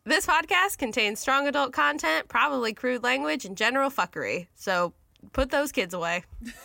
This podcast contains strong adult content, probably crude language, and general fuckery. So put those kids away.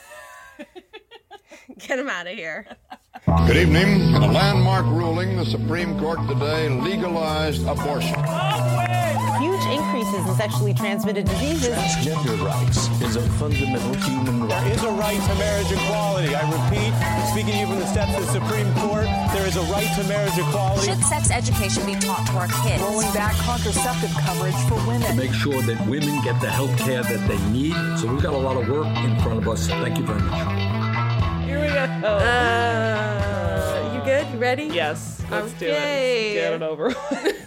Get them out of here. Good evening. In a landmark ruling, the Supreme Court today legalized abortion. Huge increases in sexually transmitted diseases. Transgender rights is a fundamental human right. There is a right to marriage equality. I repeat, speaking to you from the steps of the Supreme Court, there is a right to marriage equality. Should sex education be taught to our kids? Rolling back contraceptive coverage for women. To make sure that women get the health care that they need. So we've got a lot of work in front of us. Thank you very much. Here we go. You good? You ready? Yes. Let's do it. Okay. Get it over with.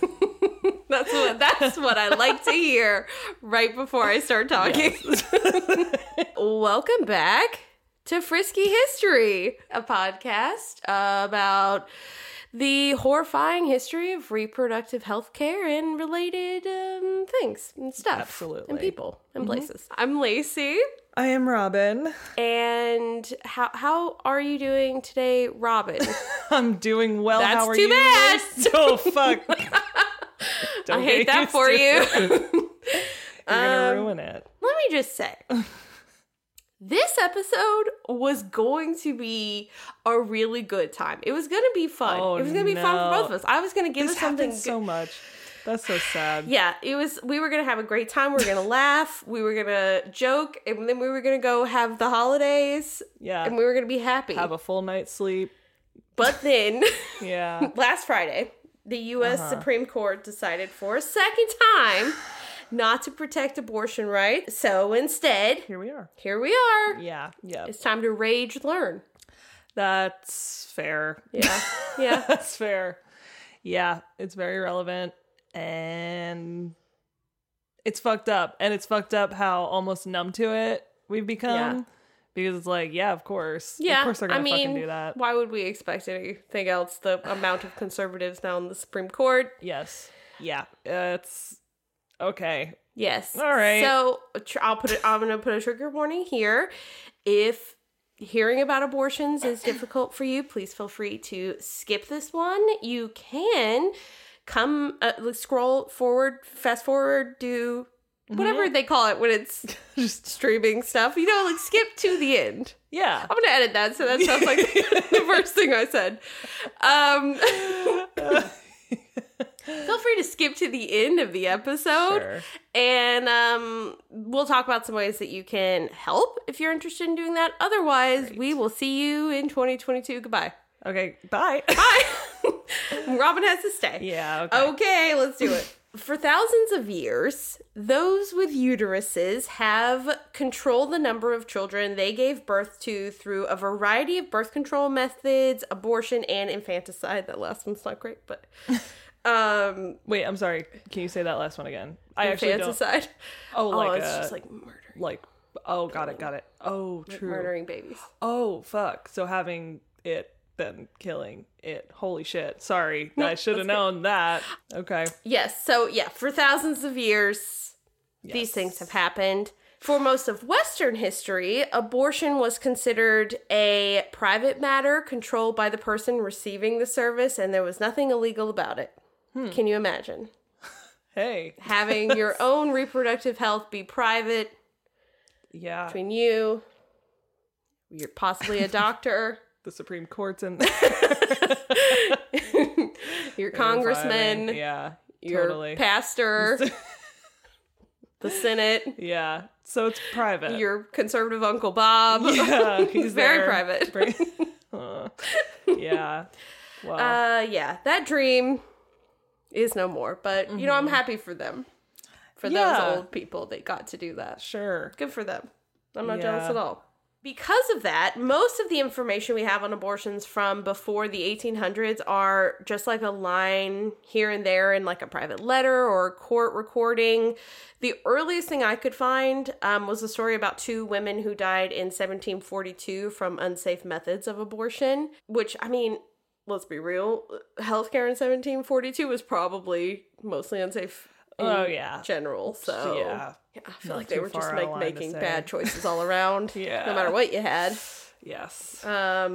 That's what I like to hear right before I start talking. Yes. Welcome back to Frisky History, a podcast about the horrifying history of reproductive health care and related things and stuff. Absolutely. And people and places. I'm Lacey. I am Robin. And how are you doing today, Robin? I'm doing well. That's how are too you? bad. Oh, fuck. I hate that for you. You're going to ruin it. Let me just say, this episode was going to be a really good time. It was going to be fun. Oh, it was going to be fun for both of us. I was going to give this us something happens so much. That's so sad. Yeah, it was. We were going to have a great time. We were going to laugh. We were going to joke. And then we were going to go have the holidays. Yeah. And we were going to be happy. Have a full night's sleep. But then, Yeah. last Friday, the U.S. Supreme Court decided for a second time not to protect abortion rights. So instead, Here we are. Yeah. Yeah. It's time to rage learn. That's fair. Yeah. Yeah. That's fair. Yeah. It's very relevant. And it's fucked up. And it's fucked up how almost numb to it we've become. Yeah. Because it's like, yeah, of course. Yeah. Of course they're going to fucking do that. Why would we expect anything else? The amount of conservatives now in the Supreme Court. Yes. Yeah. It's okay. Yes. All right. So I'm going to put a trigger warning here. If hearing about abortions is difficult for you, please feel free to skip this one. You can come, scroll forward, fast forward, do whatever they call it when it's just streaming stuff. You know, like skip to the end. Yeah. I'm going to edit that so that sounds like the first thing I said. Feel free to skip to the end of the episode. Sure. And we'll talk about some ways that you can help if you're interested in doing that. Otherwise, we will see you in 2022. Goodbye. Okay. Bye. Bye. Robin has to stay. Yeah. Okay. Okay, let's do it. For thousands of years, those with uteruses have controlled the number of children they gave birth to through a variety of birth control methods, abortion, and infanticide. That last one's not great, but... Wait, I'm sorry. Can you say that last one again? I actually don't. Infanticide. Oh, It's just like murdering. Like, oh, got it. Oh, Like true. murdering babies. Oh, fuck. So having it, then killing it. Holy shit. Sorry. I should have known that. Okay. Yes. So, yeah, for thousands of years, these things have happened. For most of Western history, abortion was considered a private matter controlled by the person receiving the service, and there was nothing illegal about it. Can you imagine? Hey. Having your own reproductive health be private Yeah. between you, you're possibly a doctor, The Supreme Court's in your congressman, Yeah. your Totally. pastor, the Senate, Yeah. So it's private. your conservative Uncle Bob. Yeah. He's very private. Yeah. Well. Yeah, that dream is no more. But, you know, I'm happy for them. For Yeah. those old people that got to do that. Sure. Good for them. I'm not Yeah. jealous at all. Because of that, most of the information we have on abortions from before the 1800s are just like a line here and there in like a private letter or a court recording. The earliest thing I could find was a story about two women who died in 1742 from unsafe methods of abortion, which, I mean, let's be real, healthcare in 1742 was probably mostly unsafe in general. So Yeah. I feel Not like they too were just far like out of line to making say. bad choices all around. Yeah. No matter what you had. Yes.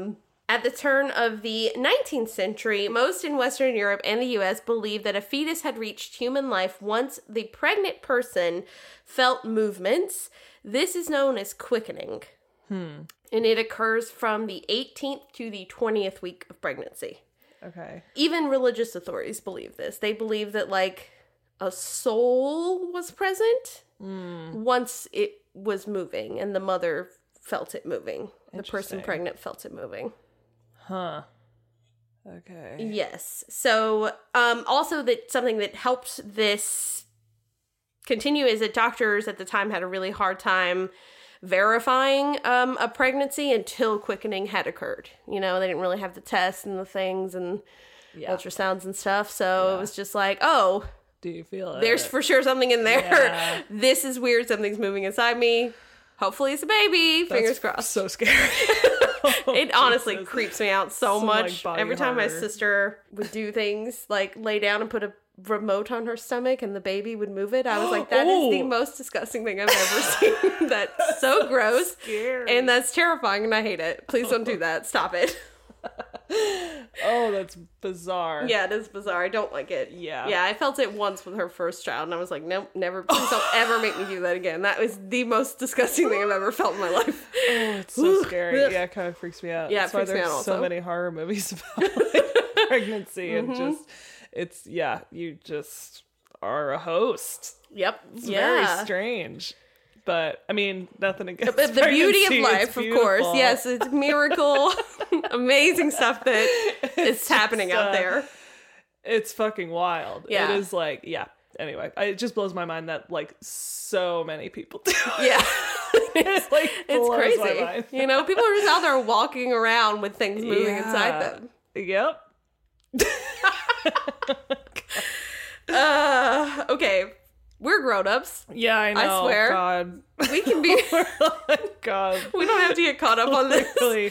At the turn of the 19th century, most in Western Europe and the US believed that a fetus had reached human life once the pregnant person felt movements. This is known as quickening. And it occurs from the 18th to the 20th week of pregnancy. Okay. Even religious authorities believe this. They believe that, like, a soul was present once it was moving and the mother felt it moving. The person pregnant felt it moving. Huh. Okay. Yes. So, also that something that helped this continue is that doctors at the time had a really hard time verifying a pregnancy until quickening had occurred. You know, they didn't really have the tests and the things and ultrasounds and stuff. So it was just like, oh, do you feel it? There's for sure something in there. Yeah. This is weird. Something's moving inside me. Hopefully it's a baby. Fingers crossed. So scary. It honestly creeps me out so Some, much. like, Every time my horror. sister would do things like lay down and put a remote on her stomach and the baby would move it, I was like, that is the most disgusting thing I've ever seen. That's so gross. Scary. And that's terrifying and I hate it. Please don't do that. Stop it. Oh, that's bizarre. Yeah, it is bizarre. I don't like it. Yeah. Yeah, I felt it once with her first child, and I was like, nope, never. Please don't ever make me do that again. That was the most disgusting thing I've ever felt in my life. Oh, it's so scary. Yeah, it kind of freaks me out. Yeah, it That's why freaks me there's out so also. many horror movies about like, pregnancy and just, it's, yeah, you just are a host. Yep. It's yeah. very strange. But, I mean, nothing against The beauty of pregnancy, life, it's of course. beautiful. Yes, it's a miracle. Amazing stuff that is happening out there. It's fucking wild. Yeah. It is like, yeah. Anyway, it just blows my mind that, like, so many people do it. Yeah. It's like, It's blows my crazy. mind. You know, people are just out there walking around with things moving inside them. Yep. Okay. We're grown-ups. Yeah, I know. swear. God. We can be... God. we don't have to get caught up on this. Really.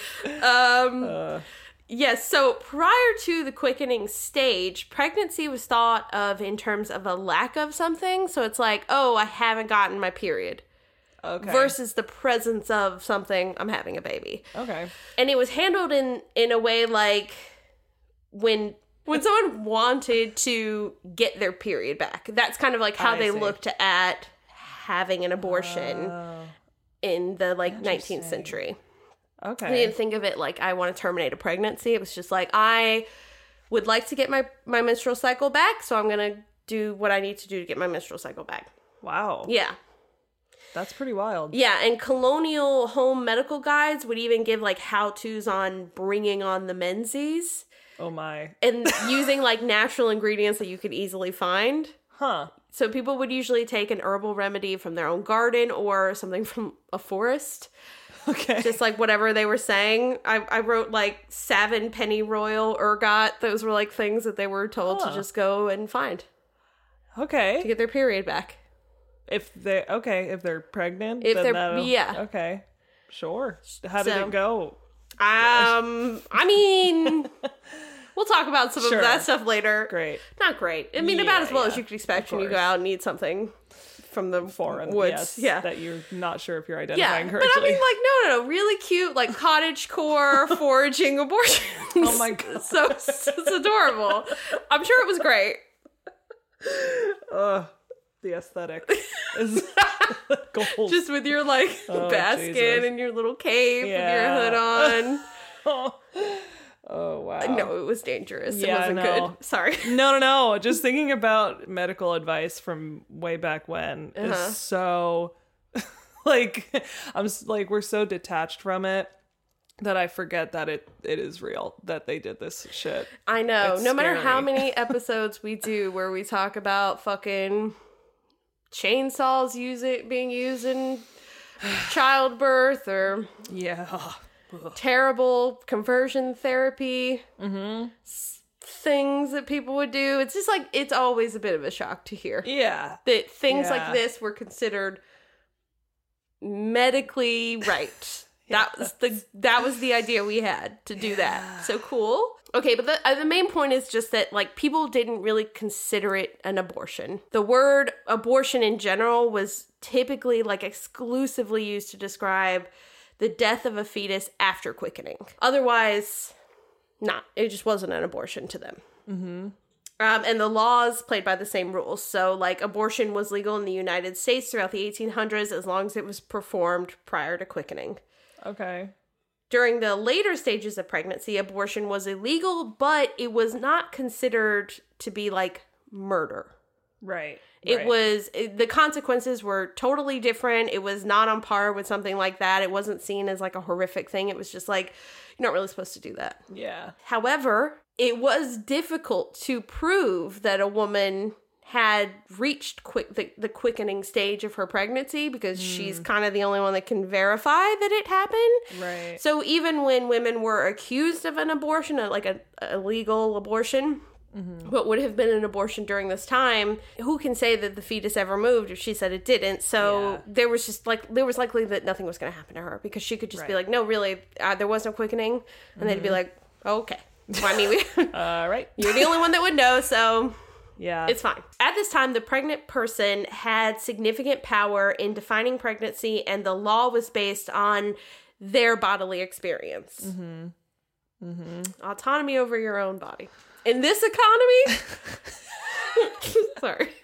Yes, so prior to the quickening stage, pregnancy was thought of in terms of a lack of something. So it's like, oh, I haven't gotten my period. Okay. Versus the presence of something, I'm having a baby. Okay. And it was handled in a way like when someone wanted to get their period back. That's kind of like how I they see. looked at having an abortion in the like 19th century. They Okay. didn't think of it like I want to terminate a pregnancy. It was just like I would like to get my menstrual cycle back, so I'm going to do what I need to do to get my menstrual cycle back. Wow. Yeah. That's pretty wild. Yeah, and colonial home medical guides would even give like how-tos on bringing on the menses Oh my. and using like natural ingredients that you could easily find. Huh. So people would usually take an herbal remedy from their own garden or something from a forest. Okay. Just like whatever they were saying. I wrote like Savin, pennyroyal, ergot. Those were like things that they were told to just go and find to Okay. get their period back. If they're pregnant, If then they're- that'll- yeah. Okay. Sure. How did So- it go? I mean, we'll talk about some Sure. of that stuff later. Great. Not great. I mean, Yeah, about as well as yeah. you could expect Of when you go course. out and eat something from the Foreign. woods. Yes, Yeah. That you're not sure if you're Yeah, identifying but correctly. I mean, like, no, really cute, like cottage core foraging abortions. Oh my God. so it's adorable. I'm sure it was great. The aesthetic is gold. Just with your like Oh, basket Jesus. and your little cape Yeah. with your hood on. Oh wow. No, it was dangerous. Yeah, it wasn't no. good. Sorry. No. Just thinking about medical advice from way back when is so like we're so detached from it that I forget that it is real, that they did this shit. I know. It's No matter how scary. many episodes we do where we talk about fucking chainsaws being used in childbirth or Yeah. terrible conversion therapy Mm-hmm. things that people would do. It's just like, it's always a bit of a shock to hear Yeah. that things Yeah. like this were considered medically right. That was the idea we had to do that. So cool. Okay, but the main point is just that like people didn't really consider it an abortion. The word abortion in general was typically like exclusively used to describe the death of a fetus after quickening. Otherwise, it just wasn't an abortion to them. Mm-hmm. And the laws played by the same rules. So, like, abortion was legal in the United States throughout the 1800s as long as it was performed prior to quickening. Okay. During the later stages of pregnancy, abortion was illegal, but it was not considered to be, like, murder. Right. The consequences were totally different. It was not on par with something like that. It wasn't seen as, like, a horrific thing. It was just like, you're not really supposed to do that. Yeah. However, it was difficult to prove that a woman had reached the quickening stage of her pregnancy because she's kind of the only one that can verify that it happened. Right. So even when women were accused of an abortion, like a illegal abortion, what would have been an abortion during this time, who can say that the fetus ever moved if she said it didn't? So there was likely that nothing was going to happen to her because she could just be like, no, really, there was no quickening. And they'd be like, oh, okay. Well, I mean, all right. You're the only one that would know, so yeah, it's fine. At this time, the pregnant person had significant power in defining pregnancy, and the law was based on their bodily experience. Mm-hmm. Mm-hmm. Autonomy over your own body. In this economy? Sorry.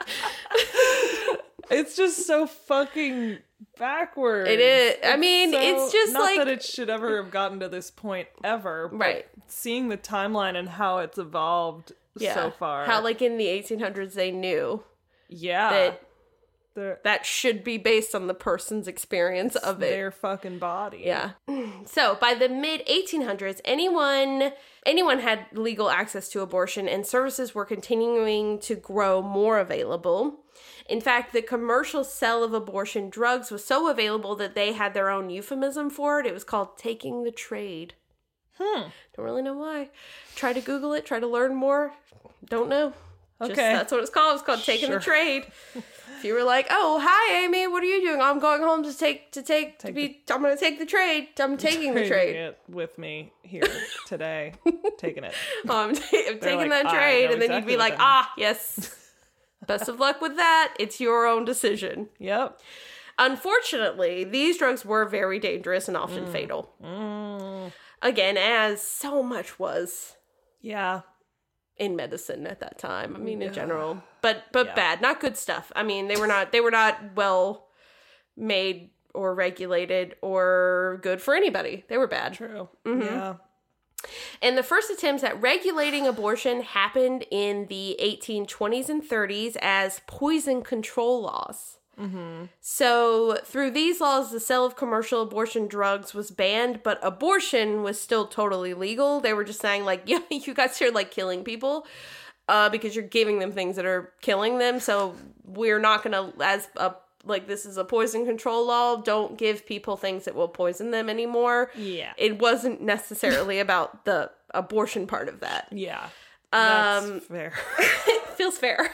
It's just so fucking backwards. It is. I mean, it's just not like... Not that it should ever have gotten to this point ever. But right. Seeing the timeline and how it's evolved so far. How, like, in the 1800s, they knew. Yeah. That should be based on the person's experience of it. Their fucking body. Yeah. So by the mid-1800s, anyone had legal access to abortion, and services were continuing to grow more available. In fact, the commercial sale of abortion drugs was so available that they had their own euphemism for it. It was called taking the trade. Don't really know why. Try to Google it. Try to learn more. Don't know. Okay. That's what it's called. It's called taking the trade. If you were like, "Oh, hi, Amy, what are you doing?" I'm going home I'm going to take the trade. I'm taking the trade. It with me here today. Taking it. I'm taking like, that trade, and then you'd be like, yes. Best of luck with that. It's your own decision. Yep. Unfortunately, these drugs were very dangerous and often fatal. Again, as so much was. Yeah. In medicine at that time. I mean, in general, but bad, not good stuff. I mean, they were not well made or regulated or good for anybody. They were bad. True. Mm-hmm. Yeah. And the first attempts at regulating abortion happened in the 1820s and 30s as poison control laws. Mm-hmm. So through these laws, the sale of commercial abortion drugs was banned, but abortion was still totally legal. They were just saying, like, yeah, you guys are, like, killing people because you're giving them things that are killing them. So we're not going to, this is a poison control law. Don't give people things that will poison them anymore. Yeah. It wasn't necessarily about the abortion part of that. Yeah. That's fair. It feels fair.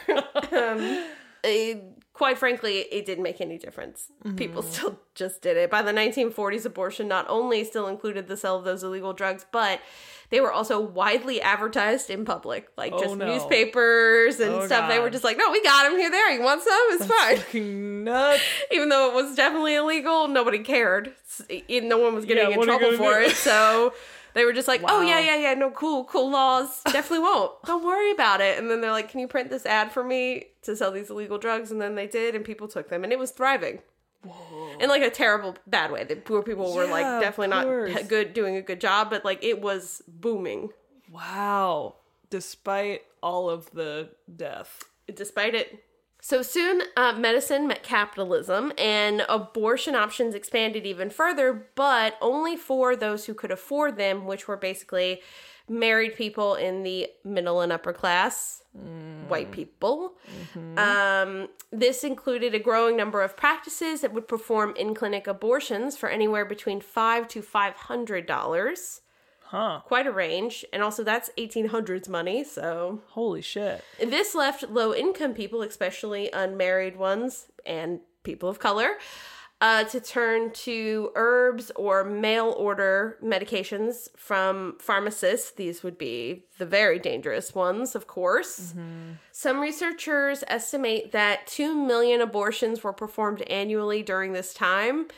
Quite frankly, it didn't make any difference. Mm-hmm. People still just did it. By the 1940s, abortion not only still included the sale of those illegal drugs, but they were also widely advertised in public, like newspapers and stuff. God. They were just like, "No, we got them here. There, you want some? It's fine." Fucking nuts. Even though it was definitely illegal, nobody cared. No one was getting in trouble for it, so. They were just like, wow. Oh, yeah, no, cool laws. Definitely won't. Don't worry about it. And then they're like, can you print this ad for me to sell these illegal drugs? And then they did, and people took them, and it was thriving. Whoa. In, like, a terrible, bad way. The poor people were, like, definitely not doing a good job, but, like, it was booming. Wow. Despite all of the death. Despite it. So soon, medicine met capitalism, and abortion options expanded even further, but only for those who could afford them, which were basically married people in the middle and upper class, white people. Mm-hmm. This included a growing number of practices that would perform in-clinic abortions for anywhere between $5 to $500. Huh. Quite a range. And also that's 1800s money, so... Holy shit. This left low-income people, especially unmarried ones and people of color, to turn to herbs or mail-order medications from pharmacists. These would be the very dangerous ones, of course. Mm-hmm. Some researchers estimate that 2 million abortions were performed annually during this time.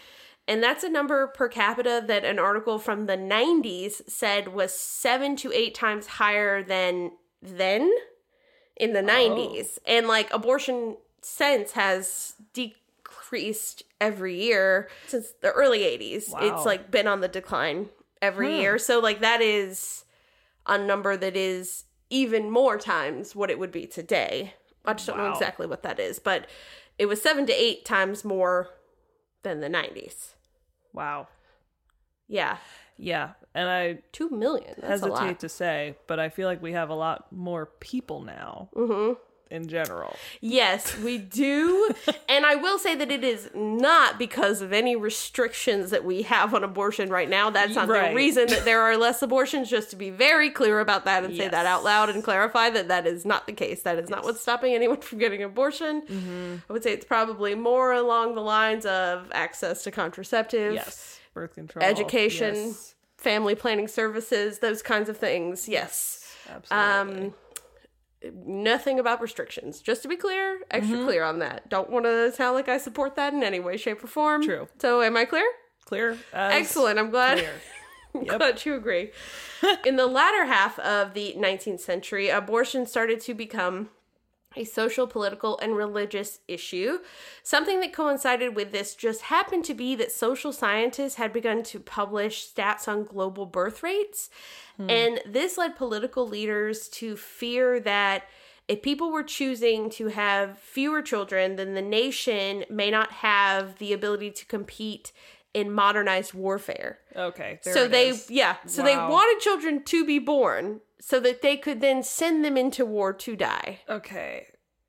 And that's a number per capita that an article from the 90s said was 7 to 8 times higher than then in the 90s. And like abortion since has decreased every year since the early 80s. Wow. It's like been on the decline every year. So like that is a number that is even more times what it would be today. I just don't know exactly what that is, but it was 7 to 8 times more than the 90s. Wow. Yeah. Yeah. And I 2 million. That's a lot. hesitate to say, but I feel like we have a lot more people now in general. Yes, we do. And I will say that it is not because of any restrictions that we have on abortion right now. That's not the reason that there are less abortions, just to be very clear about that and say that out loud and clarify that that is not the case. That is not what's stopping anyone from getting an abortion. I would say it's probably more along the lines of access to contraceptives, birth control, education, family planning services, those kinds of things. Yes. Absolutely. Nothing about restrictions. Just to be clear, extra clear on that. Don't want to sound like I support that in any way, shape, or form. True. So am I clear? Clear. Excellent. I'm glad. Clear. I'm glad you agree. In the latter half of the 19th century, abortion started to become a social, political, and religious issue. Something that coincided with this just happened to be that social scientists had begun to publish stats on global birth rates. And this led political leaders to fear that if people were choosing to have fewer children, then the nation may not have the ability to compete in modernized warfare. Okay. So they wanted children to be born so that they could then send them into war to die. Okay.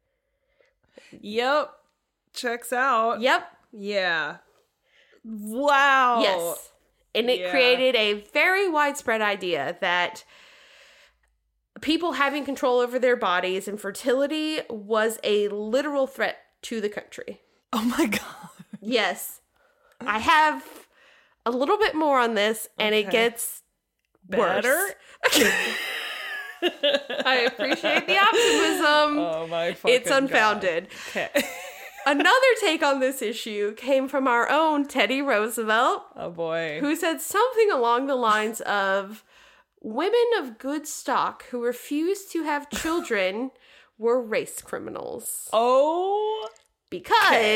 Yep. Checks out. Yep. Yeah. Wow. Yes. And it created a very widespread idea that people having control over their bodies and fertility was a literal threat to the country. Oh my God. Yes. I have a little bit more on this, and it gets better. Worse. I appreciate the optimism. Oh my fucking It's unfounded. God. Okay. Another take on this issue came from our own Teddy Roosevelt. Oh boy. Who said something along the lines of, women of good stock who refused to have children were race criminals. Oh. Because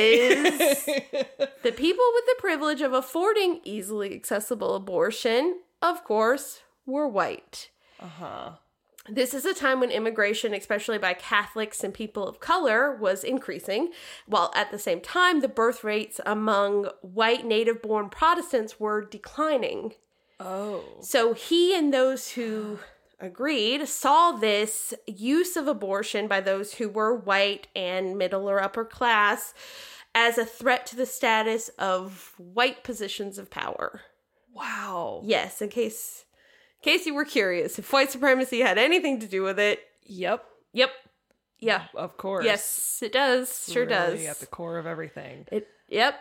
the people with the privilege of affording easily accessible abortion, of course, were white. Uh-huh. This is a time when immigration, especially by Catholics and people of color, was increasing, while at the same time, the birth rates among white native-born Protestants were declining. Oh. So he and those who agreed saw this use of abortion by those who were white and middle or upper class as a threat to the status of white positions of power. Wow. Yes, in case you were curious, if white supremacy had anything to do with it. Yep. Yep. Yeah. Of course. Yes, it does. Sure really does. At the core of everything. Yep.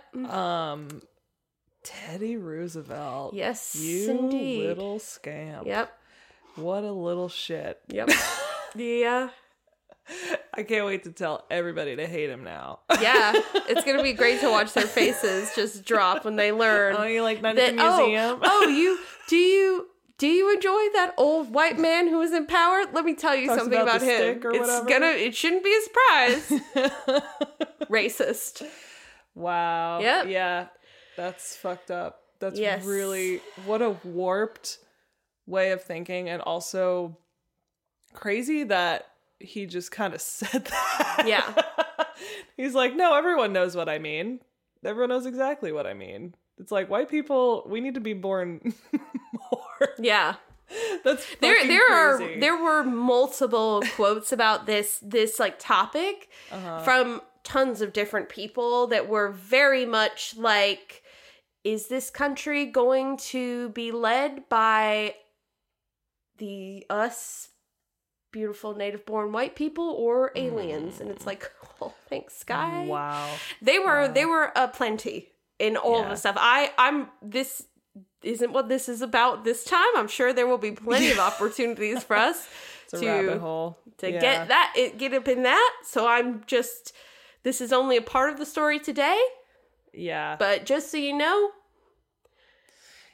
Teddy Roosevelt. Yes, you indeed. little scamp. Yep. What a little shit. Yep. Yeah. I can't wait to tell everybody to hate him now. Yeah. It's going to be great to watch their faces just drop when they learn. Oh, you like Night at the Museum? Do you enjoy that old white man who was in power? Let me tell you Talks something about the him. stick or whatever. It shouldn't be a surprise. Racist. Wow. Yep. Yeah. That's fucked up. That's Yes. really, what a warped way of thinking, and also crazy that he just kind of said that. Yeah. He's like, no, everyone knows what I mean. Everyone knows exactly what I mean. It's like, white people, we need to be born more. Yeah. That's fucking crazy. There were multiple quotes about this like topic from tons of different people that were very much like, is this country going to be led by us beautiful native-born white people or aliens? And it's like, oh, thanks, Sky. Wow. They were plenty in all of the stuff. This isn't what this is about this time. I'm sure there will be plenty of opportunities for us It's a rabbit hole. to get up in that. So this is only a part of the story today. Yeah. But just so you know,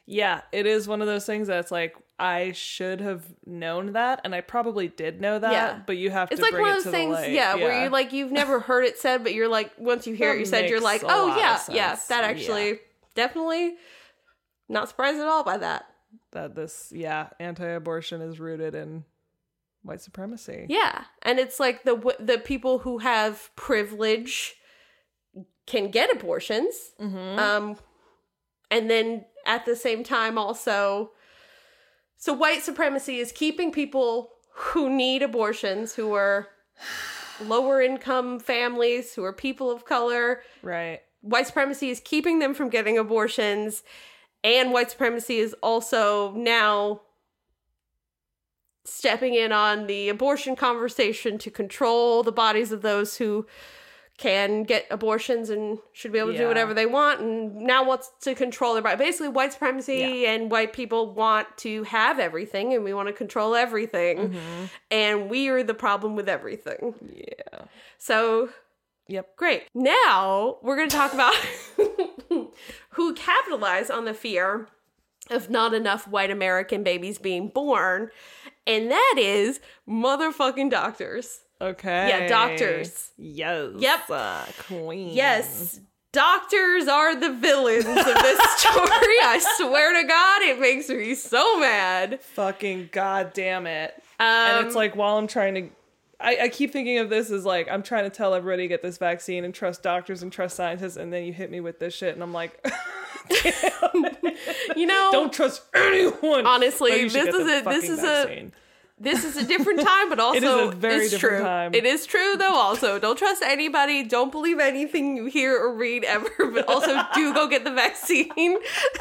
Yeah, it is one of those things that's like, I should have known that, and I probably did know that, but you have to bring it to the light. It's like one of those things, where you like, you've never heard it said, but you're like, once you hear it said, you're like, oh yeah, that actually, definitely not surprised at all by that. That this, anti-abortion is rooted in white supremacy. Yeah, and it's like the people who have privilege can get abortions, and then at the same time also, so white supremacy is keeping people who need abortions, who are lower income families, who are people of color. Right. White supremacy is keeping them from getting abortions, and white supremacy is also now stepping in on the abortion conversation to control the bodies of those who can get abortions and should be able to do whatever they want, and now wants to control their body. Basically, white supremacy and white people want to have everything, and we want to control everything, and we are the problem with everything. Yeah. So, great. Now, we're going to talk about who capitalize on the fear of not enough white American babies being born, and that is motherfucking doctors. Okay. Yeah, doctors. Yes. Yep. Queen. Yes. Doctors are the villains of this story. I swear to God, it makes me so mad. Fucking goddamn it. And it's like, while I'm trying to... I keep thinking of this as like, I'm trying to tell everybody to get this vaccine and trust doctors and trust scientists, and then you hit me with this shit, and I'm like... You know... Don't trust anyone! Honestly, this is a different time, but also it is a very different time. It is true, though, also. Don't trust anybody. Don't believe anything you hear or read ever, but also do go get the vaccine.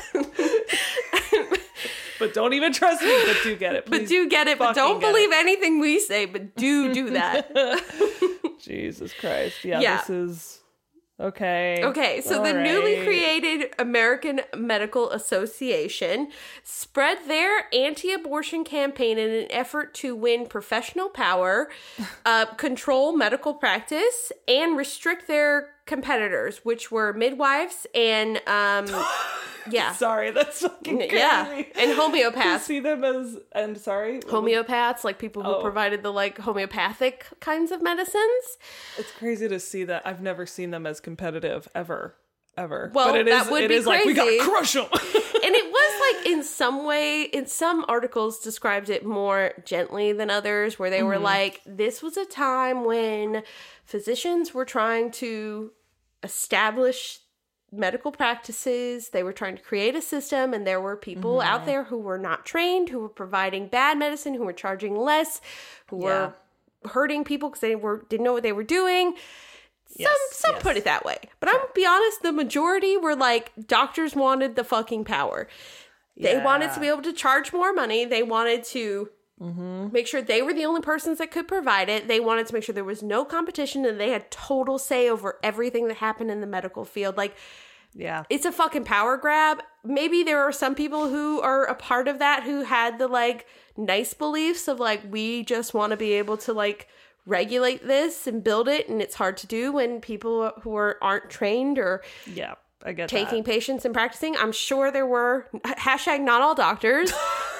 But don't even trust me, but do get it. Please. But do get it, but don't believe anything we say, but do that. Jesus Christ. Yeah, this is... Okay. Okay, so the newly created American Medical Association spread their anti-abortion campaign in an effort to win professional power, control medical practice, and restrict their competitors, which were midwives and Sorry, that's fucking crazy. Yeah, and homeopaths. See them as homeopaths, like people who provided the like homeopathic kinds of medicines. It's crazy to see that. I've never seen them as competitive ever. Well, but it that would be crazy. Like, we gotta crush them. And it was like, in some articles described it more gently than others, where they were like, this was a time when physicians were trying to establish medical practices. They were trying to create a system, and there were people out there who were not trained, who were providing bad medicine, who were charging less, who were hurting people because they didn't know what they were doing. Some put it that way. But I'm going to be honest, the majority were like, doctors wanted the fucking power. They wanted to be able to charge more money. They wanted to make sure they were the only persons that could provide it. They wanted to make sure there was no competition, and they had total say over everything that happened in the medical field. Like, it's a fucking power grab. Maybe there are some people who are a part of that who had the like nice beliefs of like, we just want to be able to like regulate this and build it, and it's hard to do when people who aren't trained or I get taking patients and practicing. I'm sure there were #not all doctors,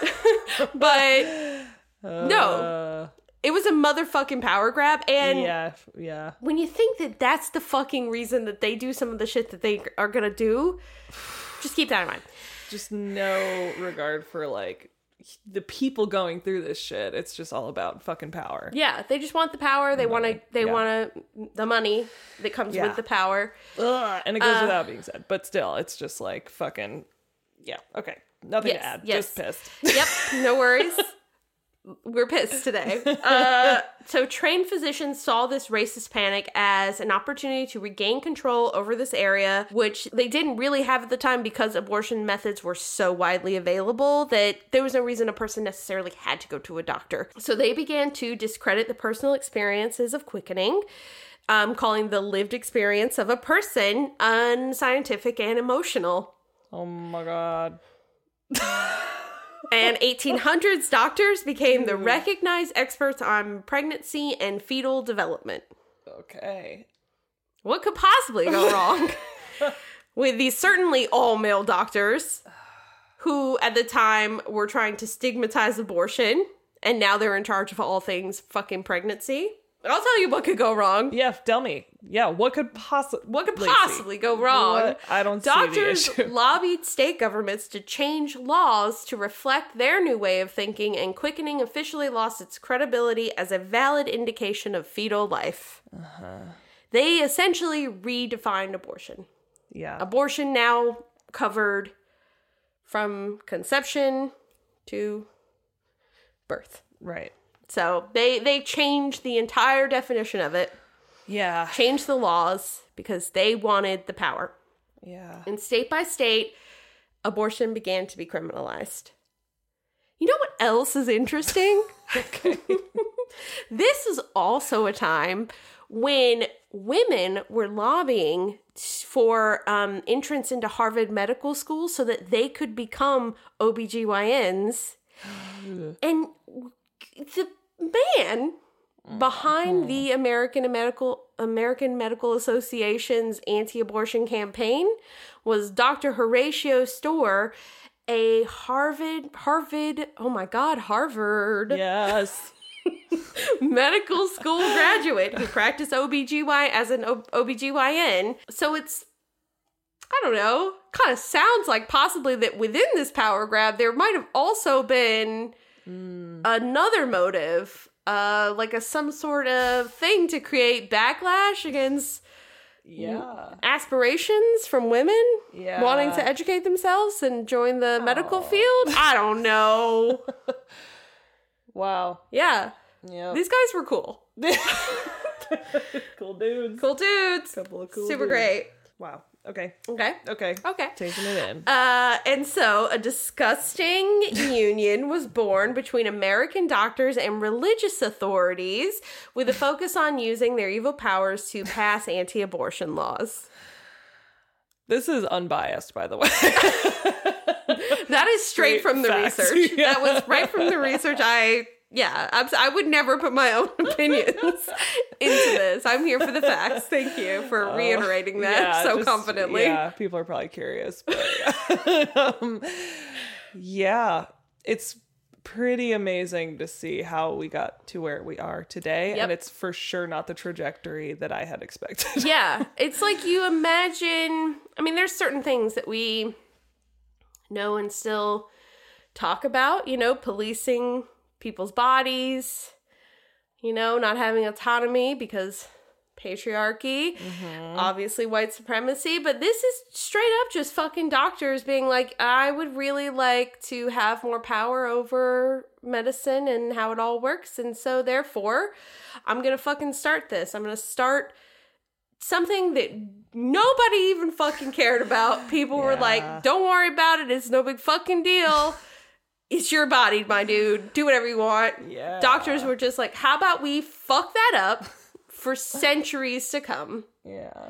but no, it was a motherfucking power grab. And when you think that that's the fucking reason that they do some of the shit that they are gonna do, just keep that in mind. Just no regard for like the people going through this shit. It's just all about fucking power. Yeah, they just want the power. They want the money that comes with the power. Ugh, and it goes without being said, but still, it's just like fucking okay. Nothing to add. Just pissed. Yep, no worries. We're pissed today. So trained physicians saw this racist panic as an opportunity to regain control over this area, which they didn't really have at the time because abortion methods were so widely available that there was no reason a person necessarily had to go to a doctor. So they began to discredit the personal experiences of quickening, calling the lived experience of a person unscientific and emotional. Oh my God. And 1800s doctors became the recognized experts on pregnancy and fetal development. Okay. What could possibly go wrong with these certainly all-male doctors? who at the time were trying to stigmatize abortion, and now they're in charge of all things fucking pregnancy. I'll tell you what could go wrong. Yeah, tell me. Yeah, what could possibly go wrong? I don't Doctors see the issue. lobbied state governments to change laws to reflect their new way of thinking, and quickening officially lost its credibility as a valid indication of fetal life. They essentially redefined abortion. Yeah. Abortion now covered from conception to birth. Right. So they changed the entire definition of it, Yeah. changed the laws because they wanted the power. Yeah. And state by state, abortion began to be criminalized. You know what else is interesting? This is also a time when women were lobbying for entrance into Harvard Medical School so that they could become OBGYNs. And the man behind the American Medical Association's anti-abortion campaign was Dr. Horatio Storr, a Harvard Yes. medical school graduate who practiced OBGYN as an OBGYN. So it's, I don't know, kind of sounds like possibly that within this power grab, there might have also been another motive, like some sort of thing to create backlash against aspirations from women wanting to educate themselves and join the medical field. I don't know. Wow. Yeah. Yeah. These guys were cool. Cool dudes. Cool dudes. Couple of cool Super dudes. great. Wow. Okay. Okay. Okay. Okay. Taking it in. And so a disgusting union was born between American doctors and religious authorities with a focus on using their evil powers to pass anti-abortion laws. This is unbiased, by the way. That is straight from the facts. research. Yeah. That was right from the research. I would never put my own opinions into this. I'm here for the facts. Thank you for reiterating that so confidently. Yeah, people are probably curious. But, yeah, it's pretty amazing to see how we got to where we are today. Yep. And it's for sure not the trajectory that I had expected. Yeah, it's like you imagine, I mean, there's certain things that we know and still talk about, policing people's bodies, not having autonomy because patriarchy, obviously white supremacy, but this is straight up just fucking doctors being like, I would really like to have more power over medicine and how it all works, and so therefore I'm gonna fucking start this. I'm gonna start something that nobody even fucking cared about. People were like, don't worry about it, it's no big fucking deal. It's your body, my dude. Do whatever you want. Yeah. Doctors were just like, how about we fuck that up for centuries to come? Yeah.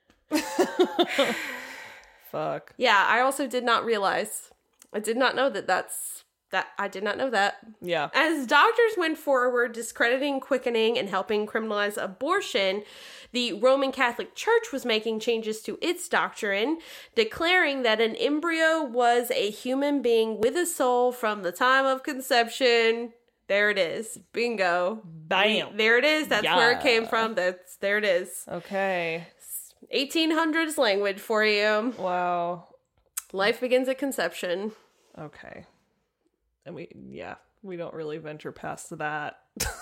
Fuck. Yeah, I also did not realize. I did not know that I did not know that. Yeah. As doctors went forward discrediting, quickening, and helping criminalize abortion, the Roman Catholic Church was making changes to its doctrine, declaring that an embryo was a human being with a soul from the time of conception. There it is. Bingo. Bam. There it is. That's where it came from. There it is. Okay. 1800s language for you. Wow. Life begins at conception. Okay. And we don't really venture past that.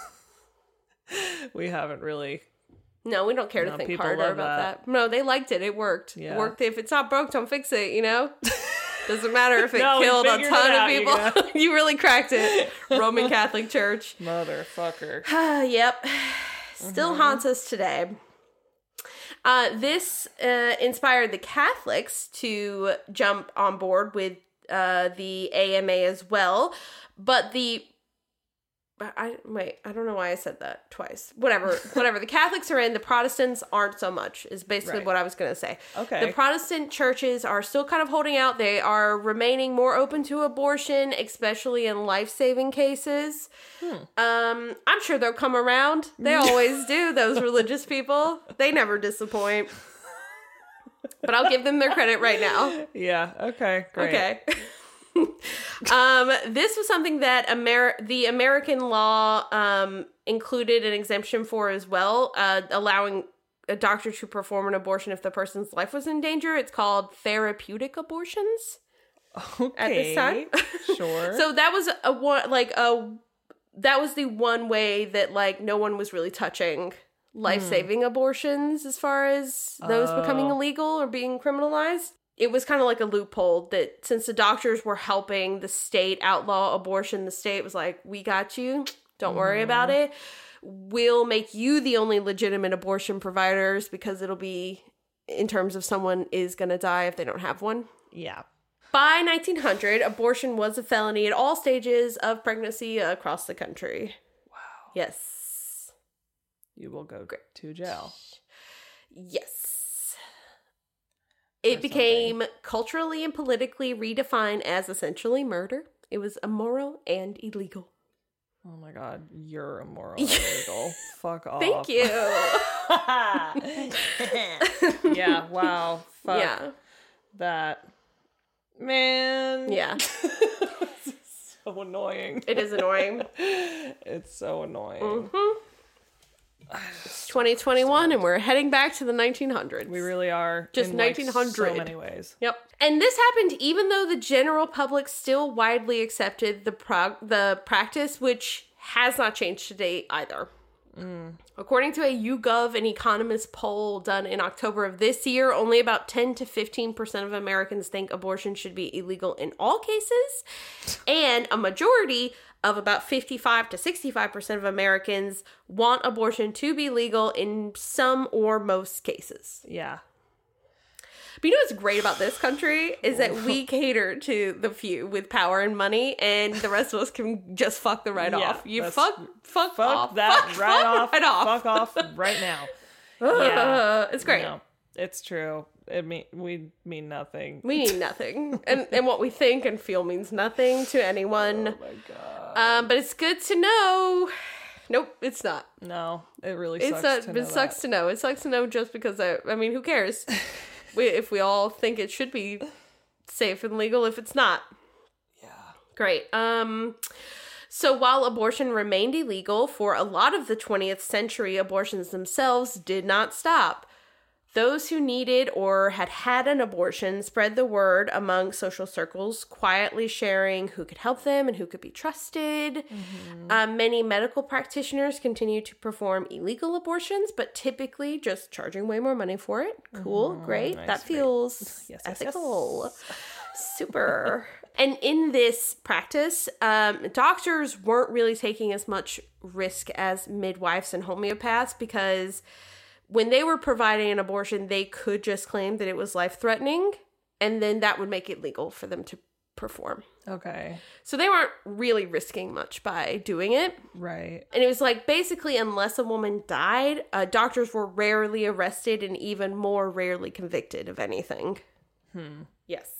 We haven't really. No, we don't care to No, think people harder love about that. that. No, they liked it. It worked. Yeah. It worked. If it's not broke, don't fix it, Doesn't matter if it No, we killed a figured ton it of out, you people. know? You really cracked it. Roman Catholic Church. Motherfucker. Yep. Still haunts us today. This inspired the Catholics to jump on board with the AMA as well. But I don't know why I said that twice. Whatever. The Catholics are in, the Protestants aren't so much, is basically Right. what I was going to say. Okay. The Protestant churches are still kind of holding out. They are remaining more open to abortion, especially in life-saving cases. I'm sure they'll come around. They always do, those religious people. They never disappoint. But I'll give them their credit right now. Yeah. Okay. Great. Okay. This was something that the American law included an exemption for as well, allowing a doctor to perform an abortion if the person's life was in danger. It's called therapeutic abortions. Okay. At this time. Sure. So that was that was the one way that like no one was really touching life-saving abortions as far as those becoming illegal or being criminalized. It was kind of like a loophole that since the doctors were helping the state outlaw abortion, the state was like, we got you. Don't worry about it. We'll make you the only legitimate abortion providers because it'll be in terms of someone is going to die if they don't have one. Yeah. By 1900, abortion was a felony at all stages of pregnancy across the country. Wow. Yes. You will go to jail. Yes. It became culturally and politically redefined as essentially murder. It was immoral and illegal. Oh my God, you're immoral and illegal. Fuck off. Thank you. Yeah, wow. Fuck Yeah. that. Man. Yeah. So annoying. It is annoying. It's so annoying. 2021 and we're heading back to the 1900s. We really are. Just in 1900. so many ways. Yep. And this happened even though the general public still widely accepted the practice, which has not changed to date either. According to a YouGov and Economist poll done in October of this year, only about 10 to 15% of Americans think abortion should be illegal in all cases. And a majority of about 55 to 65% of Americans want abortion to be legal in some or most cases. Yeah. But you know what's great about this country is that we cater to the few with power and money, and the rest of us can just fuck the right off. You fuck off. That fuck right off. Right off. Fuck off right now. Yeah. It's great. No, it's true. We mean nothing. We mean nothing. and what we think and feel means nothing to anyone. Oh my God. But it's good to know. Nope, it's not. No, it really It sucks to know sucks that. to know. It sucks to know just because I mean, who cares? If we all think it should be safe and legal if it's not. Yeah. Great. So while abortion remained illegal for a lot of the 20th century, abortions themselves did not stop. Those who needed or had had an abortion spread the word among social circles, quietly sharing who could help them and who could be trusted. Many medical practitioners continued to perform illegal abortions, but typically just charging way more money for it. Cool, great. Nice, that great. feels ethical. Super. And in this practice, doctors weren't really taking as much risk as midwives and homeopaths because when they were providing an abortion, they could just claim that it was life-threatening, and then that would make it legal for them to perform. Okay. So they weren't really risking much by doing it. Right. And it was like, basically, unless a woman died, doctors were rarely arrested and even more rarely convicted of anything. Yes.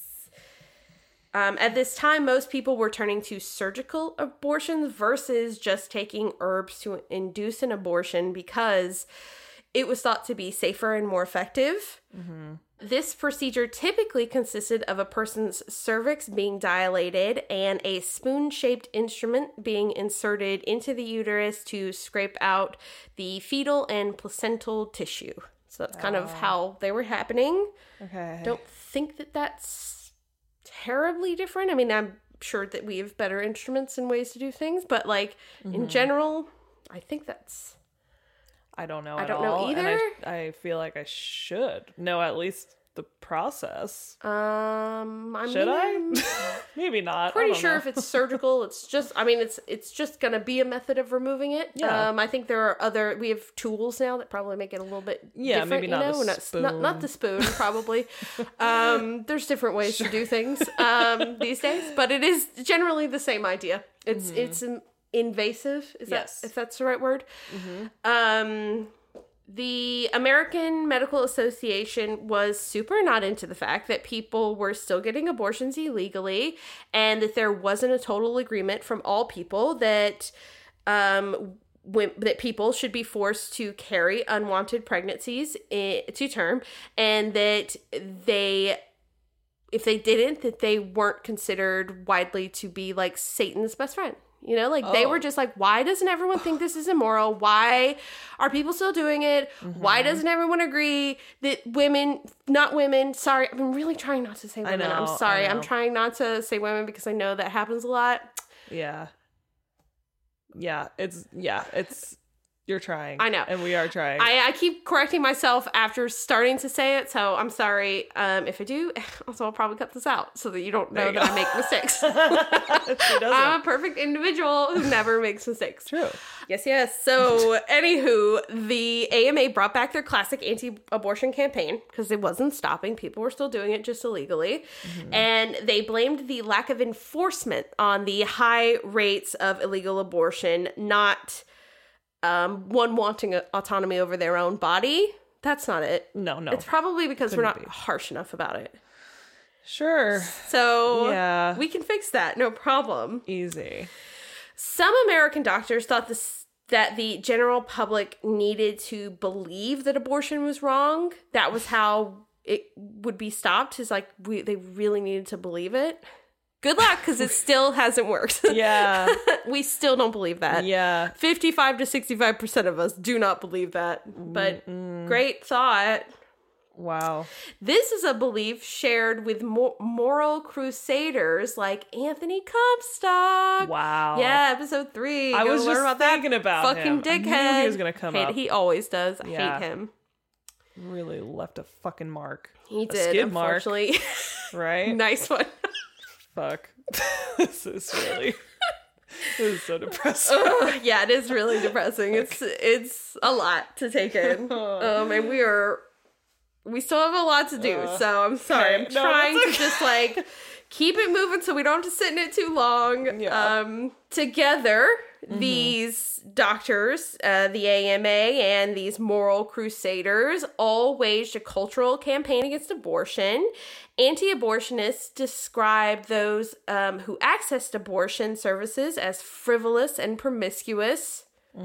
At this time, most people were turning to surgical abortions versus just taking herbs to induce an abortion because it was thought to be safer and more effective. This procedure typically consisted of a person's cervix being dilated and a spoon-shaped instrument being inserted into the uterus to scrape out the fetal and placental tissue. So that's kind of how they were happening. Okay. Don't think that that's terribly different. I mean, I'm sure that we have better instruments and ways to do things, but like in general, I think that's... I don't know. I at don't know all, either. And I feel like I should know at least the process. I'm Should I? Maybe not. pretty I don't sure know. if it's surgical, it's just, I mean, it's just gonna be a method of removing it. Yeah. I think there are we have tools now that probably make it a little bit Yeah, different, maybe not you know? the spoon. Not the spoon, probably. There's different ways to do things these days, but it is generally the same idea. It's invasive, Yes. if that's the right word. The American Medical Association was super not into the fact that people were still getting abortions illegally and that there wasn't a total agreement from all people that that people should be forced to carry unwanted pregnancies to term, and that they if they didn't, that they weren't considered widely to be like Satan's best friend. You know, like they were just like, why doesn't everyone think this is immoral? Why are people still doing it? Why doesn't everyone agree that not women, sorry, I'm really trying not to say women. I'm sorry. I'm trying not to say women because I know that happens a lot. Yeah. It's you're trying. I know. And we are trying. I keep correcting myself after starting to say it, so I'm sorry if I do. Also, I'll probably cut this out so that you don't know that I make mistakes. I'm a perfect individual who never makes mistakes. True. Yes. So, anywho, the AMA brought back their classic anti-abortion campaign because it wasn't stopping. People were still doing it just illegally. And they blamed the lack of enforcement on the high rates of illegal abortion, not one wanting autonomy over their own body. That's not it. No. It's probably because we're not harsh enough about it. Sure. So we can fix that. No problem. Easy. Some American doctors thought that the general public needed to believe that abortion was wrong. That was how it would be stopped. Is like they really needed to believe it. Good luck, because it still hasn't worked. Yeah. We still don't believe that. Yeah. 55 to 65% of us do not believe that. But great thought. Wow. This is a belief shared with moral crusaders like Anthony Comstock. Wow. Yeah, episode 3. I was just thinking about fucking him. dickhead. I knew he was going to come up. He always does. I hate him. Really left a fucking mark. He did, unfortunately. Right? Nice one. Fuck. This is so depressing. Yeah, it is really depressing. It's a lot to take in. And we still have a lot to do. So I'm sorry. I'm trying to just like keep it moving so we don't have to sit in it too long. Yeah. Together, these doctors, the AMA, and these moral crusaders all waged a cultural campaign against abortion. Anti-abortionists describe those who accessed abortion services as frivolous and promiscuous,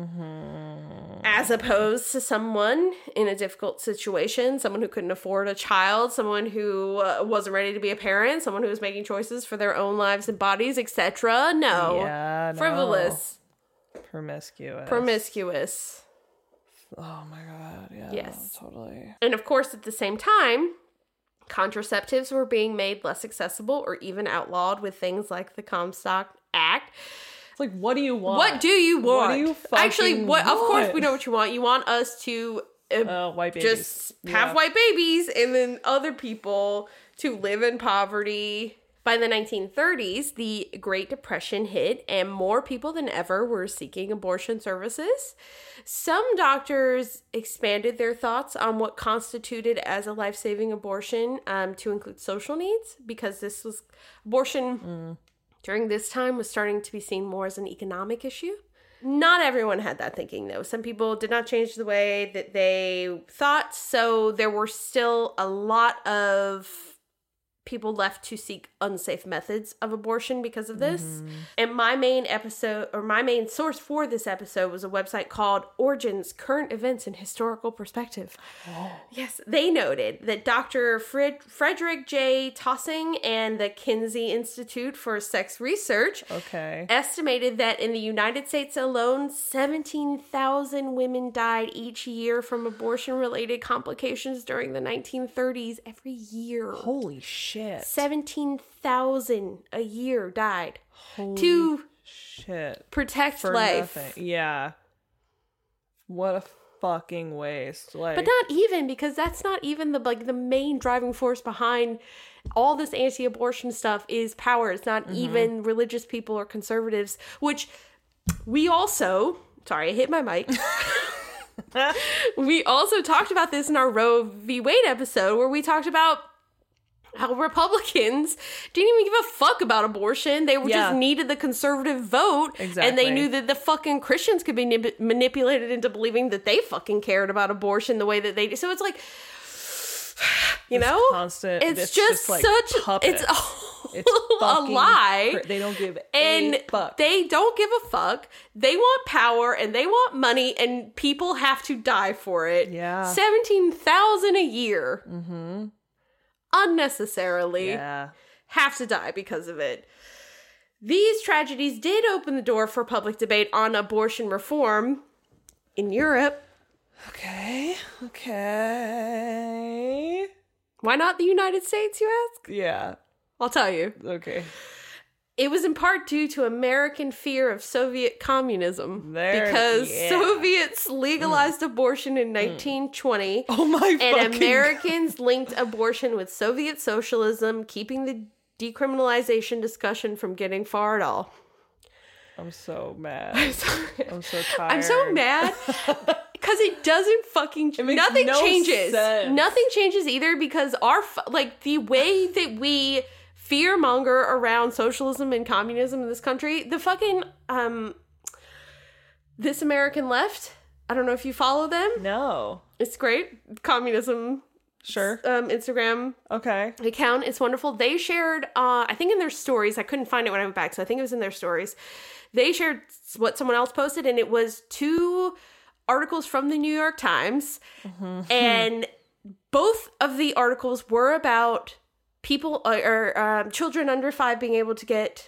as opposed to someone in a difficult situation, someone who couldn't afford a child, someone who wasn't ready to be a parent, someone who was making choices for their own lives and bodies, etc. No. Frivolous. Promiscuous. Oh my God. Yeah. Yes. Totally. And of course, at the same time, contraceptives were being made less accessible or even outlawed with things like the Comstock Act. It's like, what do you want? What do you want? What do you fucking want? Of course we know what you want. You want us to white babies. Just have white babies and then other people to live in poverty. By the 1930s, the Great Depression hit and more people than ever were seeking abortion services. Some doctors expanded their thoughts on what constituted as a life-saving abortion to include social needs, because abortion during this time was starting to be seen more as an economic issue. Not everyone had that thinking, though. Some people did not change the way that they thought, so there were still a lot of people left to seek unsafe methods of abortion because of this. And my main source for this episode was a website called Origins, Current Events and Historical Perspective. Yes, they noted that Dr. Frederick J. Tossing and the Kinsey Institute for Sex Research estimated that in the United States alone, 17,000 women died each year from abortion-related complications during the 1930s every year. Holy shit. 17,000 a year died. Holy shit. Protect for life. Nothing. Yeah. What a fucking waste. But not even, because that's not even the main driving force behind all this anti-abortion stuff is power. It's not even religious people or conservatives, which we also, sorry, I hit my mic. We also talked about this in our Roe v. Wade episode, where we talked about how Republicans didn't even give a fuck about abortion. They just needed the conservative vote. Exactly. And they knew that the fucking Christians could be manipulated into believing that they fucking cared about abortion the way that they do. So it's like, you know, constant, it's just like such puppets. It's a lie. They don't give a fuck. They don't give a fuck. They want power and they want money, and people have to die for it. Yeah. 17,000 a year. unnecessarily have to die because of it. These tragedies did open the door for public debate on abortion reform in Europe. Okay. Why not the United States, you ask? Yeah. I'll tell you. Okay. It was in part due to American fear of Soviet communism. Because yeah. Soviets legalized abortion in 1920. Oh my And fucking Americans linked abortion with Soviet socialism, keeping the decriminalization discussion from getting far at all. I'm so mad. I'm sorry. I'm so tired. I'm so mad because it doesn't fucking nothing no changes. sense. Nothing changes either because the way that we fear monger around socialism and communism in this country, the fucking This American Left. I don't know if you follow them. No. It's great. Communism. Sure. Instagram Okay. account. It's wonderful. They shared, I think in their stories, I couldn't find it when I went back, so I think it was in their stories. They shared what someone else posted, and it was 2 articles from the New York Times. And both of the articles were about people or children under 5 being able to get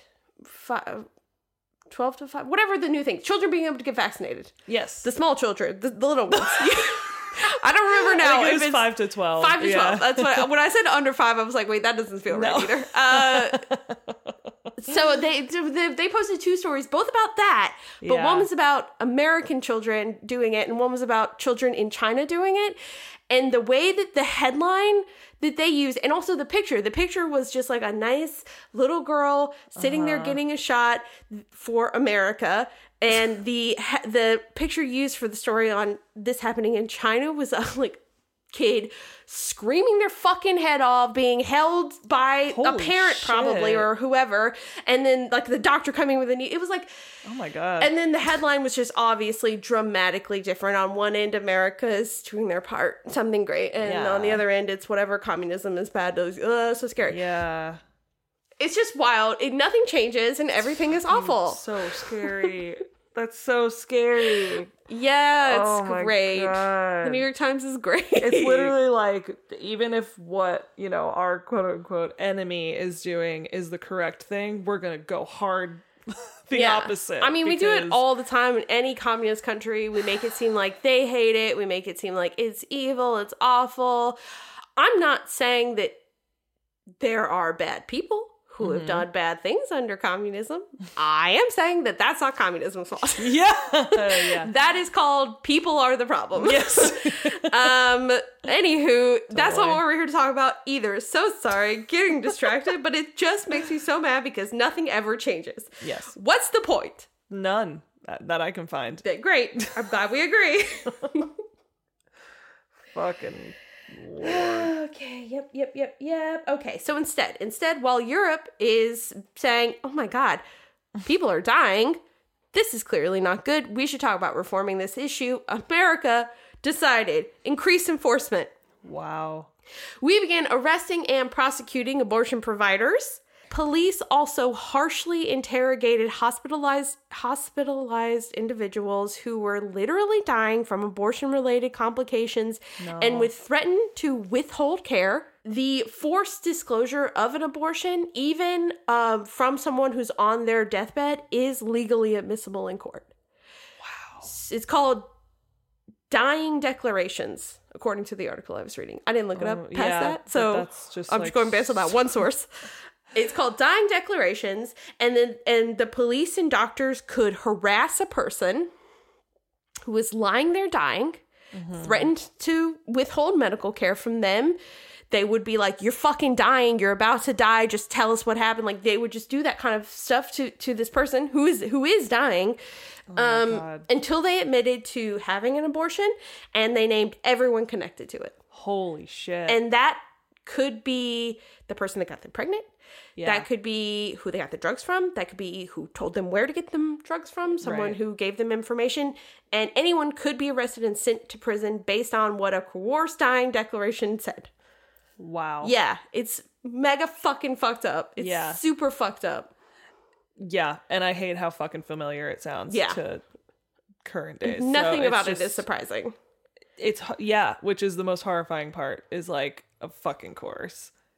12 to 5, whatever the new thing, children being able to get vaccinated. Yes. The small children, the little ones. I don't remember now. I think it was if it's 5 to 12. 5 to 12. Yeah. That's what. When I said under 5, I was like, wait, that doesn't feel right either. So they posted 2 stories, both about that, but one was about American children doing it, and one was about children in China doing it. And the way that the headline that they used, and also the picture was just like a nice little girl sitting there getting a shot for America. And the picture used for the story on this happening in China was a kid screaming their fucking head off, being held by a parent probably or whoever, and then the doctor coming with a knee. It was like, oh my god. And then the headline was just obviously dramatically different. On one end, America is doing their part, something great, and on the other end, it's whatever, communism is bad. So scary. Yeah. It's just wild. Nothing changes, and everything is awful. So scary. That's so scary. Yeah, it's my great. God. The New York Times is great. It's literally like, even if what, our quote unquote enemy is doing is the correct thing, we're going to go hard the opposite. I mean, we do it all the time in any communist country. We make it seem like they hate it. We make it seem like it's evil, it's awful. I'm not saying that there are bad people who have done bad things under communism. I am saying that that's not communism's fault. Yeah. That is called people are the problem. Yes. Anywho, that's not what we're here to talk about either. So sorry, getting distracted, but it just makes me so mad because nothing ever changes. Yes. What's the point? None that I can find. Great. I'm glad we agree. Fucking Lord. Okay, yep. Okay, so instead, while Europe is saying, oh my God, people are dying, this is clearly not good, we should talk about reforming this issue, America decided, increase enforcement. Wow. We began arresting and prosecuting abortion providers. Police also harshly interrogated hospitalized individuals who were literally dying from abortion-related complications and would threaten to withhold care. The forced disclosure of an abortion, even from someone who's on their deathbed, is legally admissible in court. Wow. It's called dying declarations, according to the article I was reading. I didn't look it up past that, so that's just I'm just going based on that one source. It's called dying declarations, and the police and doctors could harass a person who was lying there dying, threatened to withhold medical care from them. They would be like, you're fucking dying, you're about to die, just tell us what happened. Like, they would just do that kind of stuff to this person who is dying, until they admitted to having an abortion, and they named everyone connected to it. Holy shit. And that could be the person that got them pregnant. Yeah. That could be who they got the drugs from. That could be who told them where to get them drugs from. Someone who gave them information. And anyone could be arrested and sent to prison based on what a coerced dying declaration said. Wow. Yeah, it's mega fucking fucked up. It's super fucked up. Yeah, and I hate how fucking familiar it sounds to current days. Nothing about it is surprising. It's, which is the most horrifying part, is like, of fucking course.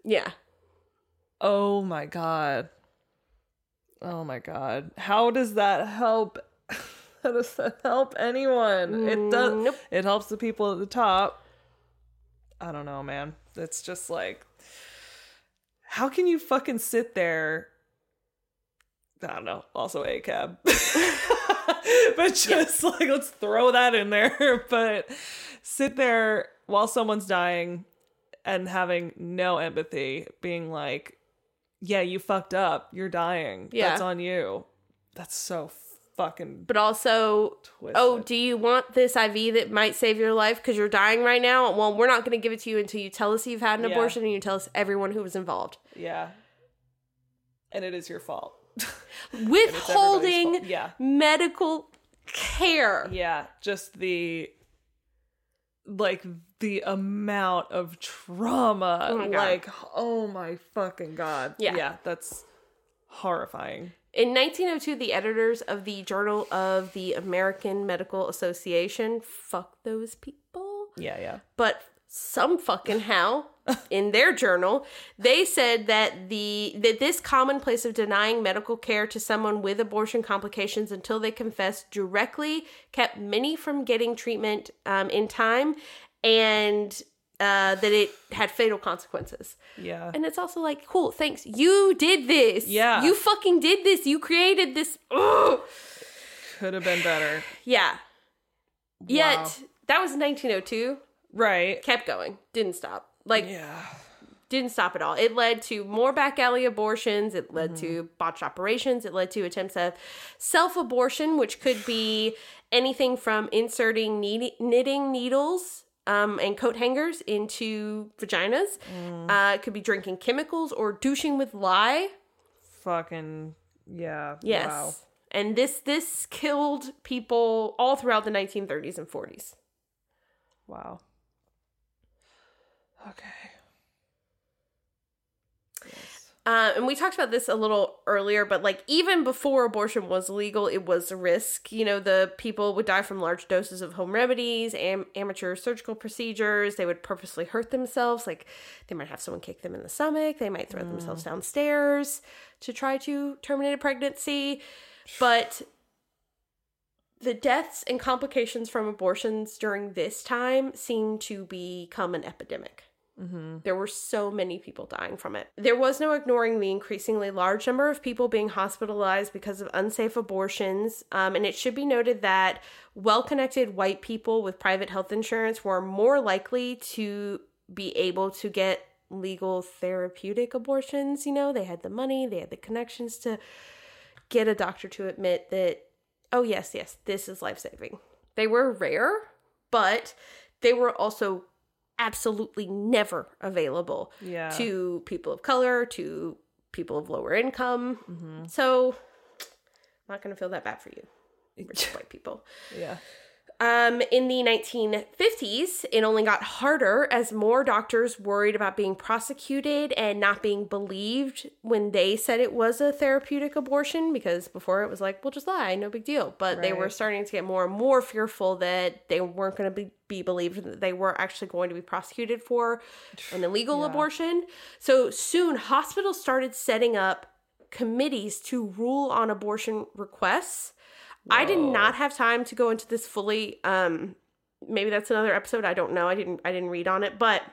Yeah. Oh my God. Oh my God. How does that help? How does that help anyone? It does. Nope. It helps the people at the top. I don't know, man. It's just like, how can you fucking sit there? I don't know. Also ACAB. But just like, let's throw that in there. But sit there while someone's dying and having no empathy, being like, yeah, you fucked up. You're dying. Yeah. That's on you. That's so fucking But also, twisted. oh, do you want this IV that might save your life because you're dying right now? Well, we're not going to give it to you until you tell us you've had an Yeah. abortion and you tell us everyone who was involved. Yeah. And it is your fault. Withholding fault. Yeah. medical care. Yeah. Just the amount of trauma. Oh my God. Oh my fucking God. Yeah. Yeah. That's horrifying. In 1902, the editors of the Journal of the American Medical Association, fuck those people, Yeah. but some fucking how, in their journal, they said that this commonplace of denying medical care to someone with abortion complications until they confessed directly kept many from getting treatment in time, and that it had fatal consequences. Yeah. And it's also like, cool, thanks. You did this. Yeah. You fucking did this. You created this. Ugh. Could have been better. Yeah. Yet, that was 1902. Right. Kept going. Didn't stop. Yeah. Didn't stop at all. It led to more back alley abortions. It led to botched operations. It led to attempts of self-abortion, which could be anything from inserting knitting needles and coat hangers into vaginas. It could be drinking chemicals or douching with lye. Fucking, yeah. Yes. Wow. And this killed people all throughout the 1930s and 40s. Wow. Okay. And we talked about this a little earlier, but like even before abortion was legal, it was a risk. You know, the people would die from large doses of home remedies, amateur surgical procedures. They would purposely hurt themselves. Like they might have someone kick them in the stomach. They might throw themselves downstairs to try to terminate a pregnancy. But the deaths and complications from abortions during this time seem to become an epidemic. There were so many people dying from it. There was no ignoring the increasingly large number of people being hospitalized because of unsafe abortions. And it should be noted that well-connected white people with private health insurance were more likely to be able to get legal therapeutic abortions. You know, they had the money, they had the connections to get a doctor to admit that, oh, yes, this is life-saving. They were rare, but they were also absolutely never available to people of color, to people of lower income. So I'm not going to feel that bad for you, rich white people. Yeah. In the 1950s, it only got harder as more doctors worried about being prosecuted and not being believed when they said it was a therapeutic abortion, because before it was like, we'll just lie, no big deal. But they were starting to get more and more fearful that they weren't going to be believed, that they were actually going to be prosecuted for an illegal abortion. So soon hospitals started setting up committees to rule on abortion requests. I did not have time to go into this fully. Maybe that's another episode. I don't know. I didn't read on it, but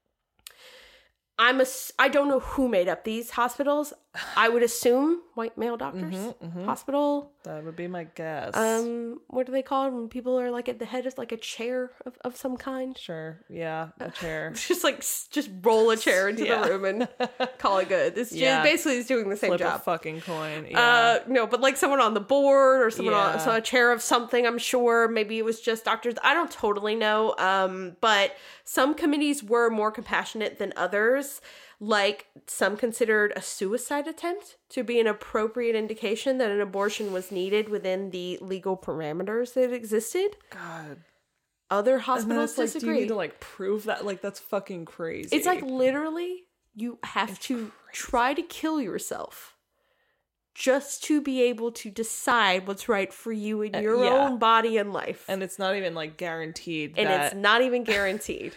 I don't know who made up these hospitals. I would assume white male doctors. Hospital. That would be my guess. What do they call it when people are like at the head of like a chair of some kind? Sure. Yeah. A chair. Just roll a chair into the room and call it good. This basically is doing the same Flip job. a fucking coin. Yeah. No, but like someone on the board or someone on a chair of something, I'm sure. Maybe it was just doctors. I don't totally know. But some committees were more compassionate than others. Like some considered a suicide attempt to be an appropriate indication that an abortion was needed within the legal parameters that existed. God. Other hospitals like, disagree. do you need to like prove that? Like that's fucking crazy. It's like literally you have to try to kill yourself just to be able to decide what's right for you in your own body and life. And it's not even like guaranteed. And it's not even guaranteed.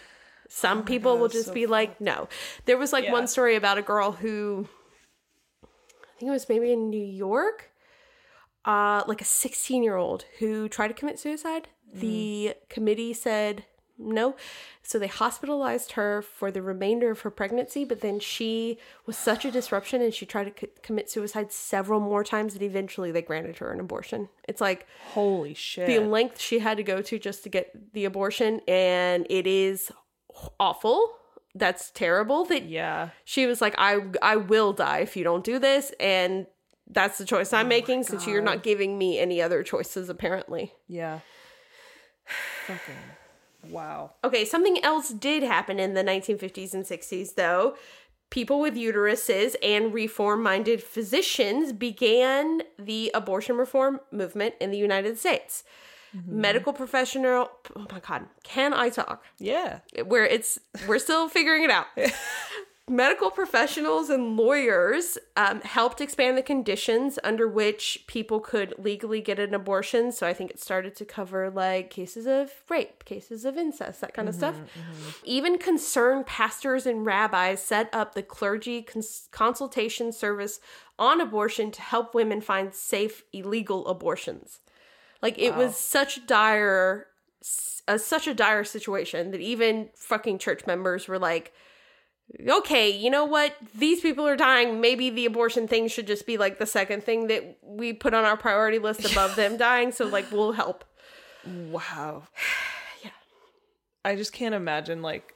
Some people will just be like, no. There was like one story about a girl who, I think it was maybe in New York, like a 16-year-old who tried to commit suicide. The committee said no. So they hospitalized her for the remainder of her pregnancy, but then she was such a disruption and she tried to commit suicide several more times that eventually they granted her an abortion. It's like, holy shit. The length she had to go to just to get the abortion, and it is awful. That's terrible that she was like, I will die if you don't do this, and that's the choice I'm making since you're not giving me any other choices, apparently. Yeah. Fucking wow. Okay, something else did happen in the 1950s and 60s, though. People with uteruses and reform-minded physicians began the abortion reform movement in the United States. Medical professional, oh my God, can I talk? Yeah. We're still figuring it out. Medical professionals and lawyers helped expand the conditions under which people could legally get an abortion. So I think it started to cover like cases of rape, cases of incest, that kind of stuff. Even concerned pastors and rabbis set up the clergy consultation service on abortion to help women find safe, illegal abortions. Like, it was such a dire situation that even fucking church members were like, okay, you know what? These people are dying. Maybe the abortion thing should just be like the second thing that we put on our priority list above them dying. So like, we'll help. Wow. Yeah. I just can't imagine like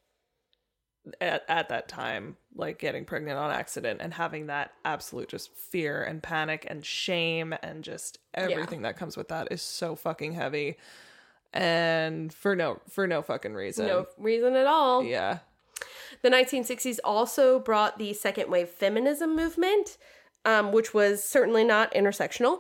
at that time, like getting pregnant on accident and having that absolute just fear and panic and shame and just everything that comes with that is so fucking heavy. And for no fucking reason. No reason at all. Yeah. The 1960s also brought the second wave feminism movement, which was certainly not intersectional.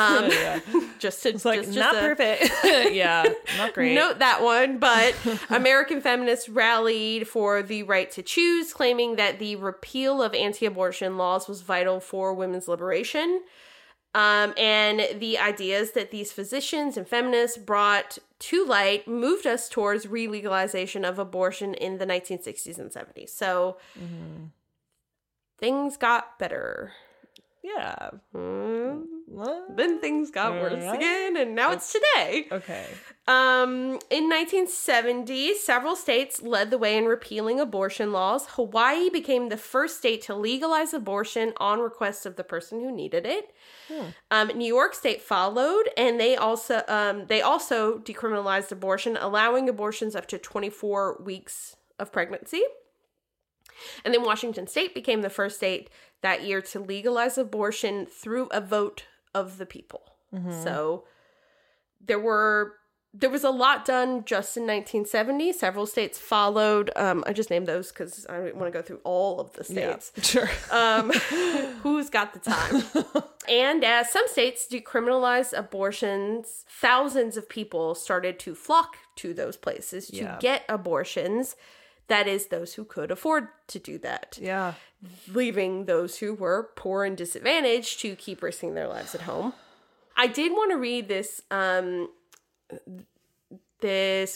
Perfect. Yeah, not great. Note that one, but American feminists rallied for the right to choose, claiming that the repeal of anti-abortion laws was vital for women's liberation. And the ideas that these physicians and feminists brought to light moved us towards re-legalization of abortion in the 1960s and 70s. So things got better. Yeah. Then things got worse again, and now it's today. Okay. In 1970, several states led the way in repealing abortion laws. Hawaii became the first state to legalize abortion on request of the person who needed it. New York State followed, and they also decriminalized abortion, allowing abortions up to 24 weeks of pregnancy. And then Washington State became the first state that year to legalize abortion through a vote of the people. So there was a lot done just in 1970. Several states followed. I just named those because I don't want to go through all of the states. Yeah, sure. Who's got the time? And as some states decriminalized abortions, thousands of people started to flock to those places to get abortions. That is, those who could afford to do that. Yeah. Leaving those who were poor and disadvantaged to keep risking their lives at home. I did want to read this this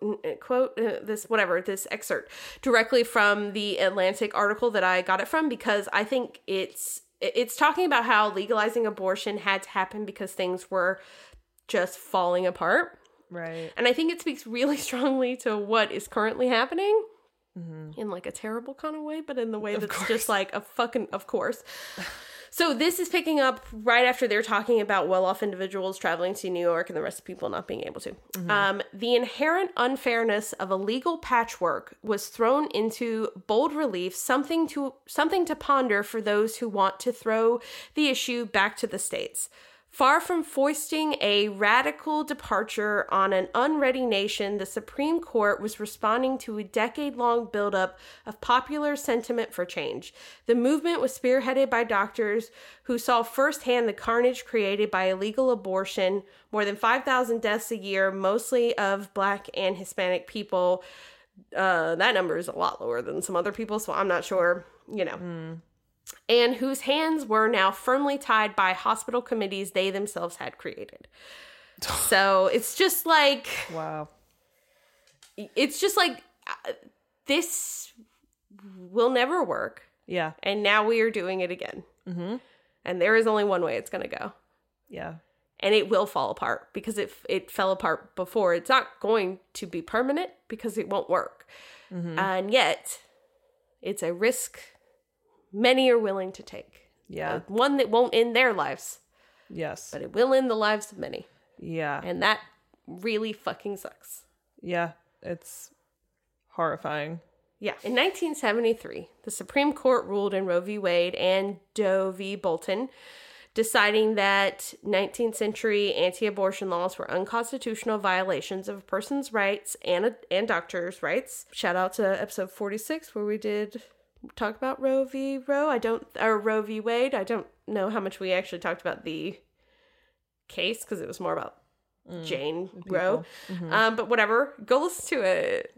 excerpt directly from the Atlantic article that I got it from, because I think it's talking about how legalizing abortion had to happen because things were just falling apart. Right. And I think it speaks really strongly to what is currently happening in like a terrible kind of way, but in the way that's just like a fucking, of course. So this is picking up right after they're talking about well-off individuals traveling to New York and the rest of people not being able to. The inherent unfairness of a legal patchwork was thrown into bold relief, something to ponder for those who want to throw the issue back to the states. Far from foisting a radical departure on an unready nation, the Supreme Court was responding to a decade-long buildup of popular sentiment for change. The movement was spearheaded by doctors who saw firsthand the carnage created by illegal abortion, more than 5,000 deaths a year, mostly of Black and Hispanic people. That number is a lot lower than some other people, so I'm not sure, and whose hands were now firmly tied by hospital committees they themselves had created. So it's just like... Wow. It's just like, this will never work. Yeah. And now we are doing it again. And there is only one way it's going to go. Yeah. And it will fall apart because it fell apart before. It's not going to be permanent because it won't work. And yet, it's a risk many are willing to take. Yeah. One that won't end their lives. Yes. But it will end the lives of many. Yeah. And that really fucking sucks. Yeah. It's horrifying. Yeah. In 1973, the Supreme Court ruled in Roe v. Wade and Doe v. Bolton, deciding that 19th century anti-abortion laws were unconstitutional violations of a person's rights and doctors' rights. Shout out to episode 46 where we did talk about Roe v. Roe v. Wade. I don't know how much we actually talked about the case because it was more about Jane Roe. But whatever, go listen to it.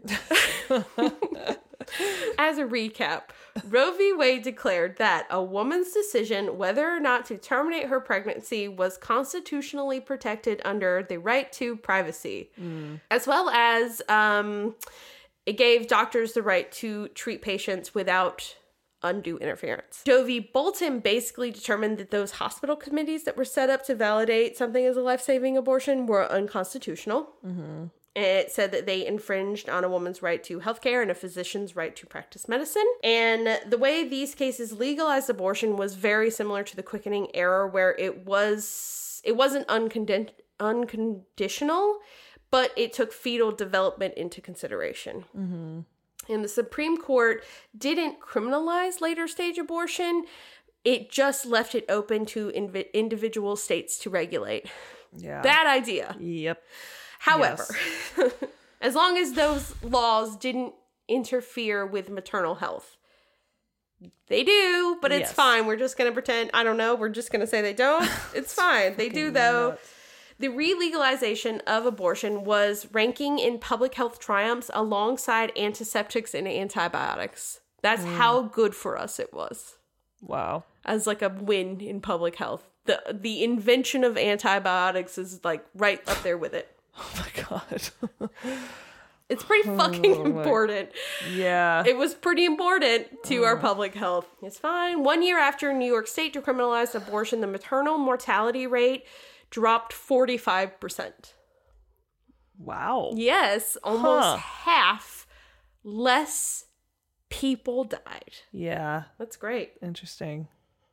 As a recap, Roe v. Wade declared that a woman's decision whether or not to terminate her pregnancy was constitutionally protected under the right to privacy, as well as it gave doctors the right to treat patients without undue interference. Doe v. Bolton basically determined that those hospital committees that were set up to validate something as a life-saving abortion were unconstitutional. It said that they infringed on a woman's right to healthcare and a physician's right to practice medicine. And the way these cases legalized abortion was very similar to the quickening era, where it wasn't unconditional, but it took fetal development into consideration. And the Supreme Court didn't criminalize later stage abortion. It just left it open to individual states to regulate. Yeah. Bad idea. Yep. However, as long as those laws didn't interfere with maternal health. They do, but it's fine. We're just going to pretend, I don't know, we're just going to say they don't. It's fine. They do, though. Nuts. The re-legalization of abortion was ranking in public health triumphs alongside antiseptics and antibiotics. That's how good for us it was. Wow. As like a win in public health. The invention of antibiotics is like right up there with it. Oh my God. It's pretty fucking important. Yeah. It was pretty important to our public health. It's fine. 1 year after New York State decriminalized abortion, the maternal mortality rate dropped 45%. Wow. Yes, almost half less people died. Yeah. That's great. Interesting.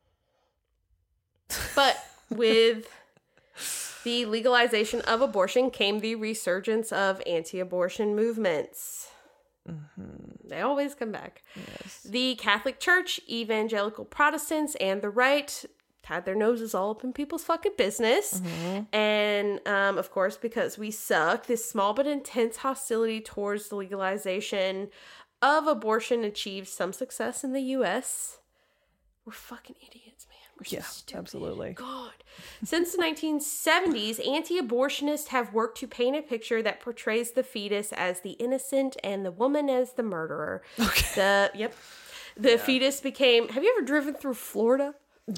But with the legalization of abortion came the resurgence of anti-abortion movements. They always come back. Yes. The Catholic Church, evangelical Protestants, and the right had their noses all up in people's fucking business. And, of course, because we suck, this small but intense hostility towards the legalization of abortion achieved some success in the U.S. We're fucking idiots, man. We're so stupid. Absolutely. God. Since the 1970s, anti-abortionists have worked to paint a picture that portrays the fetus as the innocent and the woman as the murderer. Okay. The fetus became... Have you ever driven through Florida?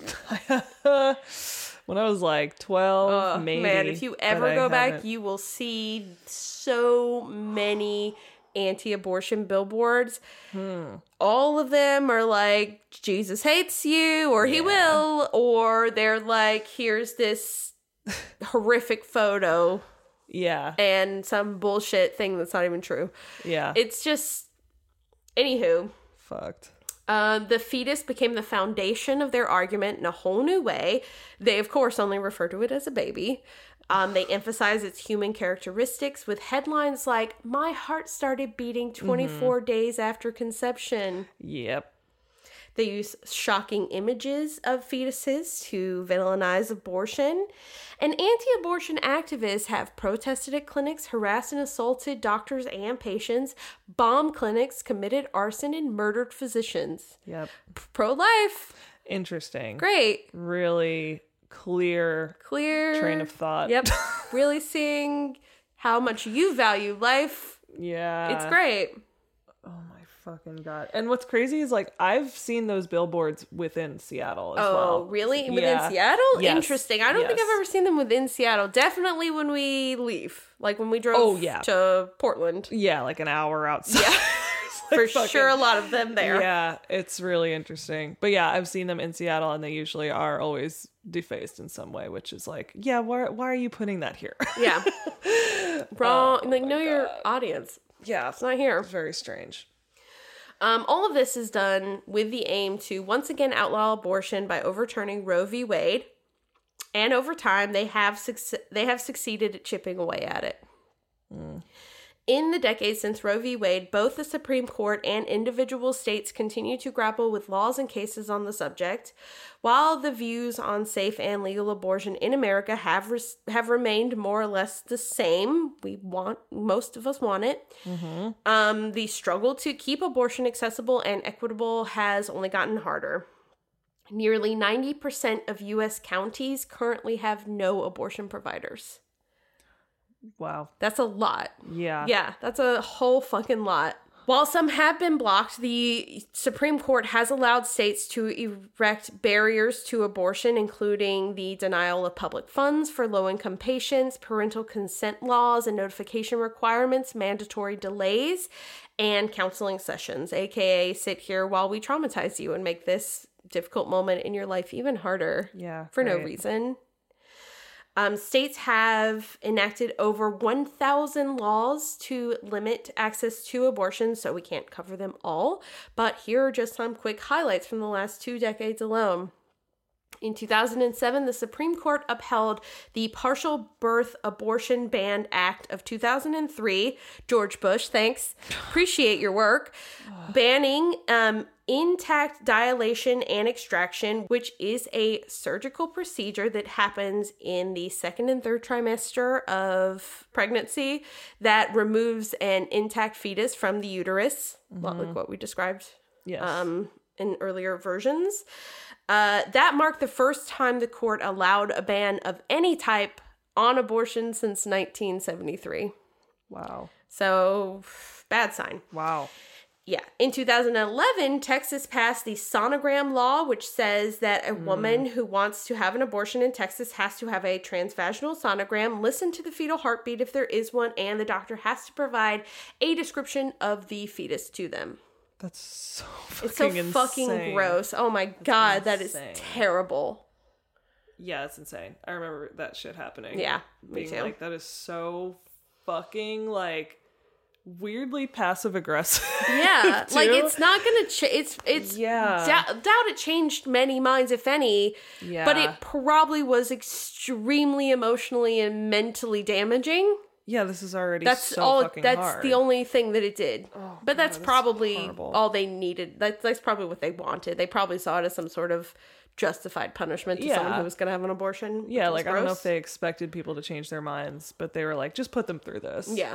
When I was like 12, maybe. Man, if you ever go back, you will see so many anti-abortion billboards. All of them are like, Jesus hates you, or he will, or they're like, here's this horrific photo. Yeah. And some bullshit thing that's not even true. Yeah. It's just, anywho. Fucked. The fetus became the foundation of their argument in a whole new way. They, of course, only refer to it as a baby. They emphasize its human characteristics with headlines like, "My heart started beating 24 days after conception." Yep. They use shocking images of fetuses to villainize abortion. And anti-abortion activists have protested at clinics, harassed and assaulted doctors and patients, bombed clinics, committed arson, and murdered physicians. Yep. Pro-life. Interesting. Great. Really clear train of thought. Yep. Really seeing how much you value life. Yeah. It's great. Oh my fucking God. And what's crazy is, like, I've seen those billboards within Seattle as well. Oh, really? Within Yeah. Seattle? Yes. Interesting. I don't think I've ever seen them within Seattle. Definitely when we leave. Like when we drove to Portland. Yeah, like an hour outside. Yeah. For sure, a lot of them there. Yeah, it's really interesting. But yeah, I've seen them in Seattle, and they usually are always defaced in some way, which is like, yeah, why are you putting that here? Yeah. Wrong. Like, know your audience. Yeah, It's not here. very strange. All of this is done with the aim to once again outlaw abortion by overturning Roe v. Wade. And over time, they have succeeded at chipping away at it. In the decades since Roe v. Wade, both the Supreme Court and individual states continue to grapple with laws and cases on the subject. While the views on safe and legal abortion in America have remained more or less the same, most of us want it. Mm-hmm. The struggle to keep abortion accessible and equitable has only gotten harder. Nearly 90% of U.S. counties currently have no abortion providers. Wow. That's a lot. Yeah. Yeah, that's a whole fucking lot. While some have been blocked, the Supreme Court has allowed states to erect barriers to abortion, including the denial of public funds for low-income patients, parental consent laws and notification requirements, mandatory delays, and counseling sessions, aka sit here while we traumatize you and make this difficult moment in your life even harder. Yeah. For no reason. States have enacted over 1,000 laws to limit access to abortion, so we can't cover them all. But here are just some quick highlights from the last 2 decades alone. In 2007, the Supreme Court upheld the Partial Birth Abortion Ban Act of 2003. George Bush, thanks. Appreciate your work. Banning intact dilation and extraction, which is a surgical procedure that happens in the 2nd and 3rd trimester of pregnancy that removes an intact fetus from the uterus, like what we described in earlier versions. That marked the first time the court allowed a ban of any type on abortion since 1973. Wow. So, bad sign. Wow. Yeah. In 2011, Texas passed the sonogram law, which says that a woman who wants to have an abortion in Texas has to have a transvaginal sonogram, listen to the fetal heartbeat if there is one, and the doctor has to provide a description of the fetus to them. That's so It's so insane. fucking gross. Oh my God, that is terrible. Yeah, it's insane. I remember that shit happening. Yeah, me being too. like, that is so fucking, like, weirdly passive aggressive. Yeah, too. like it's not gonna it's Yeah. doubt it changed many minds, if any. Yeah. But it probably was extremely emotionally and mentally damaging. Yeah, this is already That's so all. fucking That's hard. the only thing that it did. Oh, but that's probably horrible. all they needed. That's probably what they wanted. They probably saw it as some sort of justified punishment to someone who was going to have an abortion. Yeah, like, I don't know gross. if they expected people to change their minds, but they were like, just put them through this. Yeah.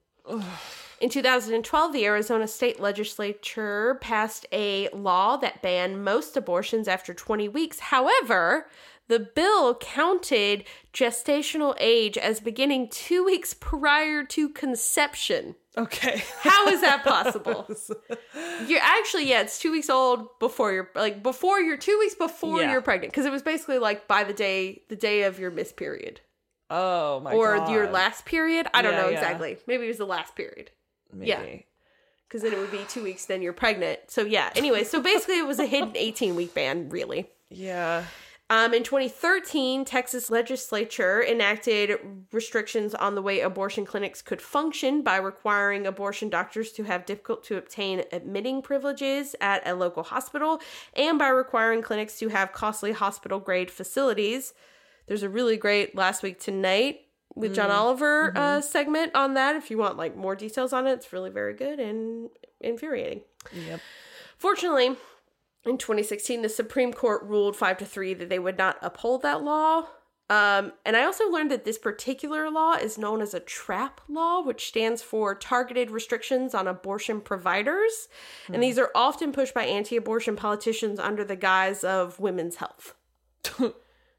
In 2012, the Arizona state legislature passed a law that banned most abortions after 20 weeks. However, the bill counted gestational age as beginning 2 weeks prior to conception. Okay. How is that possible? You're actually, it's 2 weeks old before you're 2 weeks before you're pregnant. Because it was basically like by the day of your missed period. Oh my or God. your last period. I don't Yeah, know yeah. exactly. Maybe it was the last period. Maybe. Yeah. Because then it would be 2 weeks, then you're pregnant. So yeah. Anyway, so basically it was a hidden 18-week ban, really. Yeah. In 2013, Texas legislature enacted restrictions on the way abortion clinics could function by requiring abortion doctors to have difficult to obtain admitting privileges at a local hospital and by requiring clinics to have costly hospital grade facilities. There's a really great Last Week Tonight with John Oliver segment on that. If you want like more details on it, it's really very good and infuriating. Yep. Fortunately, in 2016, the Supreme Court ruled 5-3 that they would not uphold that law. And I also learned that this particular law is known as a TRAP law, which stands for Targeted Restrictions on Abortion Providers. And these are often pushed by anti-abortion politicians under the guise of women's health.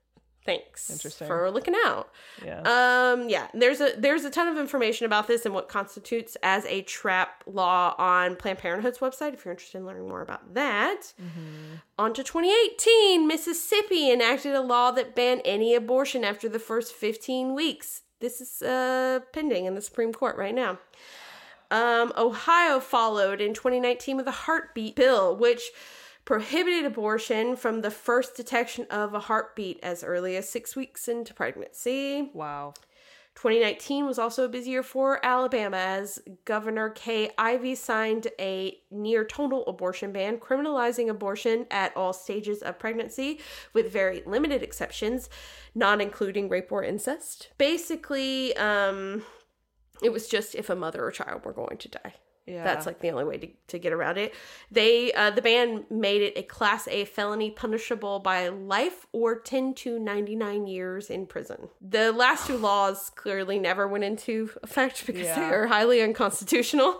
Thanks. Interesting. For looking out. Yeah. There's a ton of information about this and what constitutes as a trap law on Planned Parenthood's website if you're interested in learning more about that. On to 2018, Mississippi enacted a law that banned any abortion after the first 15 weeks. This is pending in the Supreme Court right now. Ohio followed in 2019 with a heartbeat bill, which prohibited abortion from the first detection of a heartbeat as early as 6 weeks into pregnancy. Wow. 2019 was also a busy year for Alabama as Governor Kay Ivey signed a near total abortion ban, criminalizing abortion at all stages of pregnancy with very limited exceptions, not including rape or incest. Basically, it was just if a mother or child were going to die. Yeah. That's like the only way to get around it. The ban made it a Class A felony punishable by life or 10 to 99 years in prison. The last two laws clearly never went into effect because they are highly unconstitutional.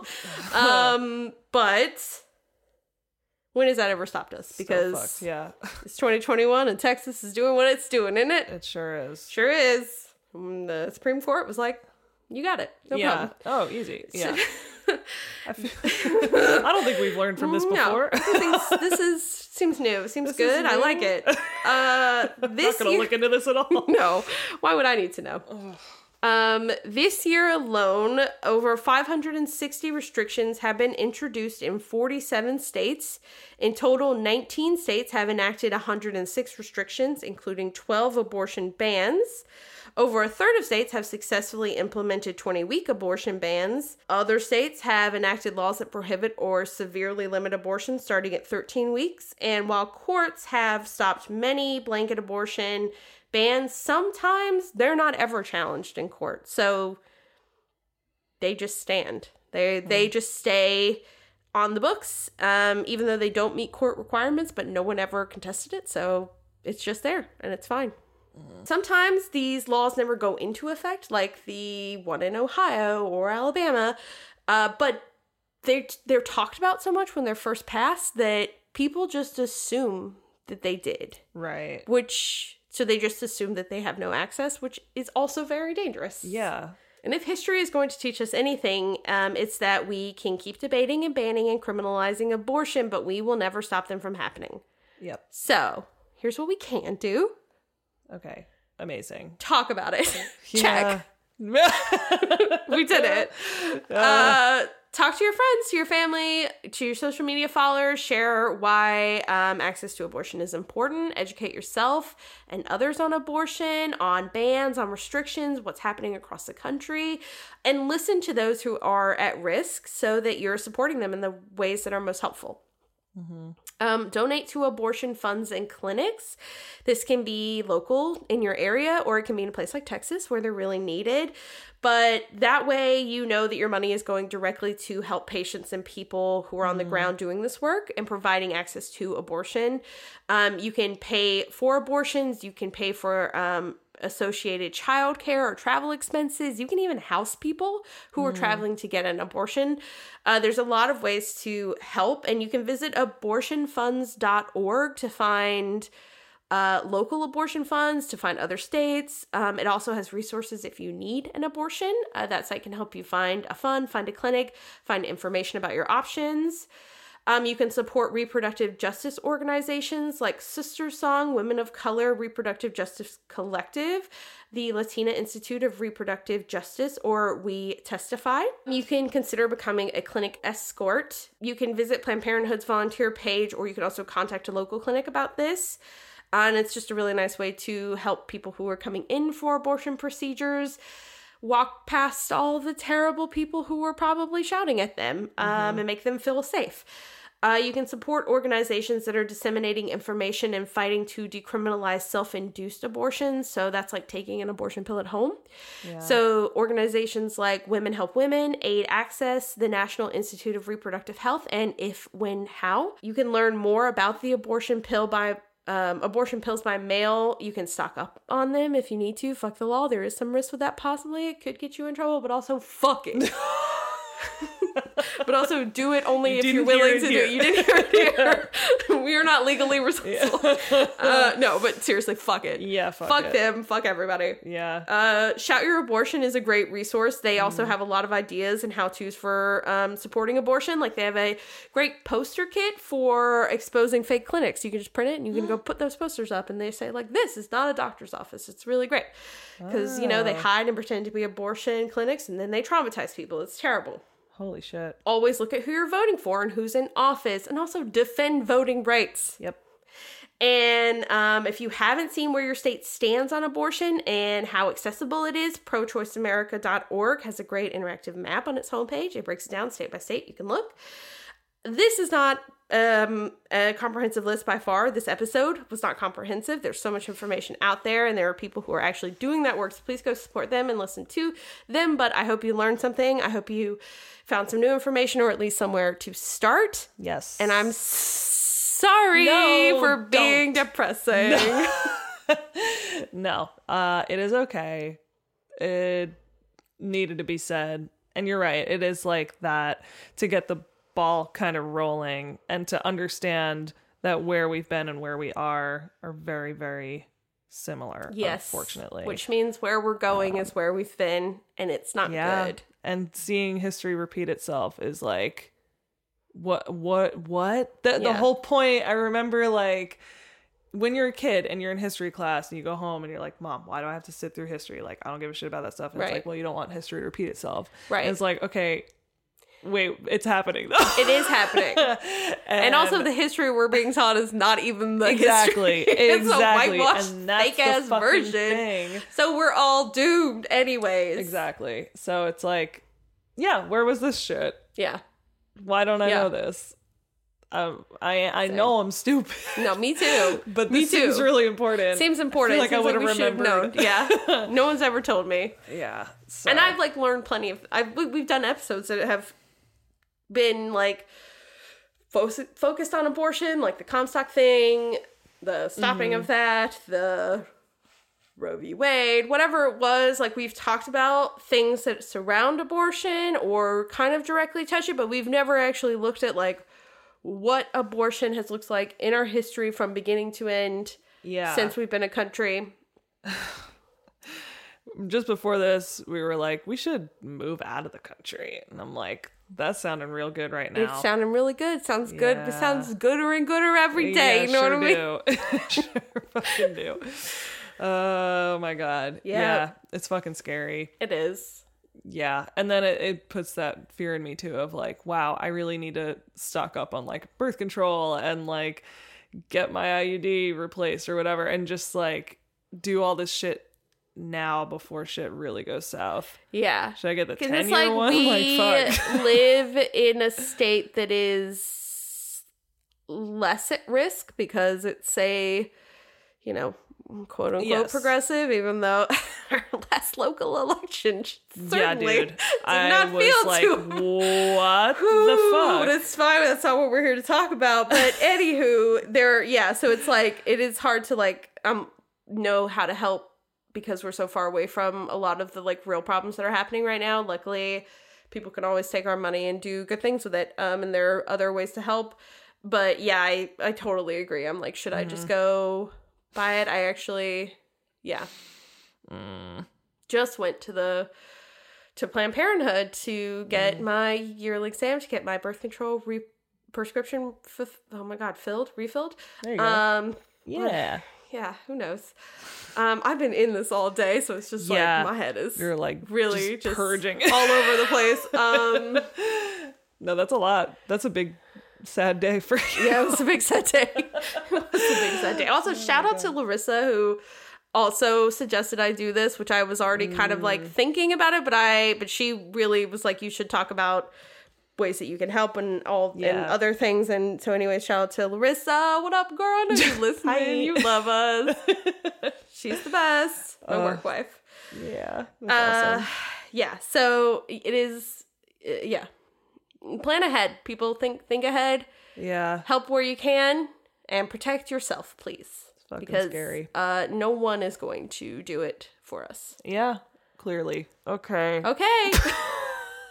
But when has that ever stopped us? Because it's 2021 and Texas is doing what it's doing, isn't it? It sure is. Sure is. And the Supreme Court was like, you got it. No problem. Oh, easy. Yeah. I don't think we've learned from this before. This seems new. It seems good. I like it. This I'm not going to look into this at all. No. Why would I need to know? This year alone, over 560 restrictions have been introduced in 47 states. In total, 19 states have enacted 106 restrictions, including 12 abortion bans. Over a third of states have successfully implemented 20-week abortion bans. Other states have enacted laws that prohibit or severely limit abortion starting at 13 weeks. And while courts have stopped many blanket abortion bans, sometimes they're not ever challenged in court. So they just stand. They just stay on the books, even though they don't meet court requirements, but no one ever contested it. So it's just there and it's fine. Sometimes these laws never go into effect, like the one in Ohio or Alabama, but they're talked about so much when they're first passed that people just assume that they did. Right. So they just assume that they have no access, which is also very dangerous. Yeah. And if history is going to teach us anything, it's that we can keep debating and banning and criminalizing abortion, but we will never stop them from happening. Yep. So here's what we can do. Okay. Amazing. Talk about it. Yeah. Check. We did it. Talk to your friends, to your family, to your social media followers. Share why access to abortion is important. Educate yourself and others on abortion, on bans, on restrictions, what's happening across the country. And listen to those who are at risk so that you're supporting them in the ways that are most helpful. Donate to abortion funds and clinics. This can be local in your area, or it can be in a place like Texas where they're really needed. But that way you know that your money is going directly to help patients and people who are on the ground doing this work and providing access to abortion. You can pay for abortions. You can pay for associated childcare or travel expenses. You can even house people who are traveling to get an abortion. There's a lot of ways to help, and you can visit abortionfunds.org to find local abortion funds, to find other states. It also has resources if you need an abortion. That site can help you find a fund, find a clinic, find information about your options. You can support reproductive justice organizations like Sister Song, Women of Color, Reproductive Justice Collective, the Latina Institute of Reproductive Justice, or We Testify. You can consider becoming a clinic escort. You can visit Planned Parenthood's volunteer page, or you can also contact a local clinic about this. And it's just a really nice way to help people who are coming in for abortion procedures walk past all the terrible people who were probably shouting at them and make them feel safe. You can support organizations that are disseminating information and fighting to decriminalize self-induced abortions. So that's like taking an abortion pill at home. Yeah. So organizations like Women Help Women, Aid Access, the National Institute of Reproductive Health, and If, When, How. You can learn more about the abortion pills by mail. You can stock up on them if you need to. Fuck the law. There is some risk with that possibly. It could get you in trouble, but also fuck it. But also do it only if you're didn't hear willing it to do here. it. You didn't hear it here. We are not legally responsible. No, but seriously, fuck it. Yeah, fuck Fuck it. them. Fuck everybody. Yeah. Shout Your Abortion is a great resource. They also have a lot of ideas and how-tos for supporting abortion. Like, they have a great poster kit for exposing fake clinics. You can just print it and you can go put those posters up, and they say, like, this is not a doctor's office. It's really great. Because, you know, they hide and pretend to be abortion clinics, and then they traumatize people. It's terrible. Holy shit. Always look at who you're voting for and who's in office, and also defend voting rights. Yep. And if you haven't seen where your state stands on abortion and how accessible it is, prochoiceamerica.org has a great interactive map on its homepage. It breaks it down state by state. You can look. This is not a comprehensive list by far. This episode was not comprehensive. There's so much information out there, and there are people who are actually doing that work. So please go support them and listen to them. But I hope you learned something. I hope you found some new information, or at least somewhere to start. Yes. And I'm sorry for being depressing. No, it is okay. It needed to be said. And you're right. It is like that to get the ball kind of rolling and to understand that where we've been and where we are very, very similar. Yes. Unfortunately. Which means where we're going is where we've been, and it's not good. And seeing history repeat itself is like, what? The whole point, I remember, like, when you're a kid and you're in history class and you go home and you're like, Mom, why do I have to sit through history? Like, I don't give a shit about that stuff. And it's like, well, you don't want history to repeat itself. Right. And it's like, okay, wait, it's happening though. It is happening. and also the history we're being taught is not even the exactly. history. It's Exactly. a whitewashed, And that's fake-ass the version. thing. So we're all doomed anyways. Exactly. So it's like, yeah, where was this shit? Yeah. Why don't I Yeah. know this? I know I'm stupid. No, me too. But me this too. seems really important. Seems important. I feel like I would have we should have remembered. known. Yeah. No one's ever told me. Yeah. So. And I've, like, learned plenty of... We've done episodes that have been, like, focused on abortion, like the Comstock thing, the stopping of that, the Roe v. Wade, whatever it was. Like, we've talked about things that surround abortion or kind of directly touch it, but we've never actually looked at, like, what abortion has looked like in our history from beginning to end since we've been a country. Just before this, we were like, we should move out of the country. And I'm like, that's sounding real good right now. It's sounding really good. Sounds good. It Yeah. sounds gooder and gooder every day. You know what I mean? Do. Sure fucking do. Oh my God. Yeah. It's fucking scary. It is. Yeah. And then it puts that fear in me too of like, wow, I really need to stock up on like birth control and like get my IUD replaced or whatever, and just like do all this shit now before shit really goes south. Yeah. Should I get the 'Cause 10-year it's like one? we Like, fuck. live in a state that is less at risk because it's a, you know, quote unquote Yes. progressive, even though our last local election certainly Yeah, dude. did I not was feel like, too what the Ooh, fuck? That's fine. That's not what we're here to talk about. But anywho, so it's like it is hard to like know how to help because we're so far away from a lot of the like real problems that are happening right now. Luckily, people can always take our money and do good things with it. And there are other ways to help. But yeah, I totally agree. I'm like, should I just go buy it? I actually, just went to Planned Parenthood to get my yearly exam, to get my birth control prescription refilled. There you go. Yeah. Yeah, who knows? I've been in this all day, so it's just Yeah. like my head is You're like really just purging all over the place. No, that's a lot. That's a big sad day for you. Yeah, it was a big sad day. It was a big sad day. Also, shout out to Larissa, who also suggested I do this, which I was already kind of like thinking about it, but she really was like, you should talk about ways that you can help and and other things. And so anyway, shout out to Larissa. What up, girl? I know you're listening. You love us. She's the best. My work wife. Yeah. That's awesome. Yeah. So it is. Plan ahead. People think ahead. Yeah. Help where you can and protect yourself, please. It's fucking because scary. No one is going to do it for us. Yeah. Clearly. Okay. Okay.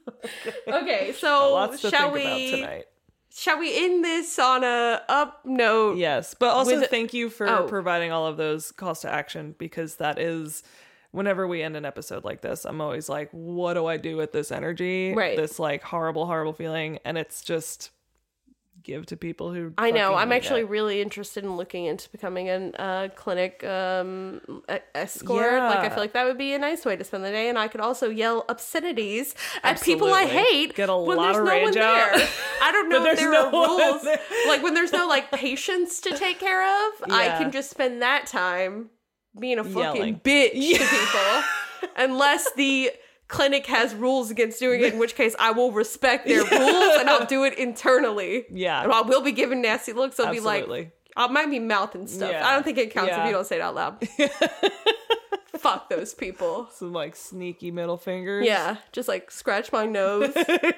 Okay, so Lots to shall think about we tonight. shall we end this on a up note? Yes, but also With- thank you for providing all of those calls to action, because that is, whenever we end an episode like this, I'm always like, what do I do with this energy? Right. This like horrible feeling, and it's just give to people who I know. fucking I'm need actually it. really interested in looking into becoming a clinic escort. Yeah. Like, I feel like that would be a nice way to spend the day, and I could also yell obscenities at people I Absolutely. hate Get a when lot there's of no one rage out. there. I don't know But if there's there are no one rules. there. Like, when there's no like patients to take care of, I Yeah. can just spend that time being a fucking Yelling. bitch to people, unless the clinic has rules against doing it, in which case I will respect their rules and I'll do it internally. Yeah. And I will be giving nasty looks. I'll be like, Absolutely. I might be mouthing stuff. Yeah. I don't think it counts Yeah. if you don't say it out loud. Fuck those people. Some like sneaky middle fingers. Yeah. Just like scratch my nose.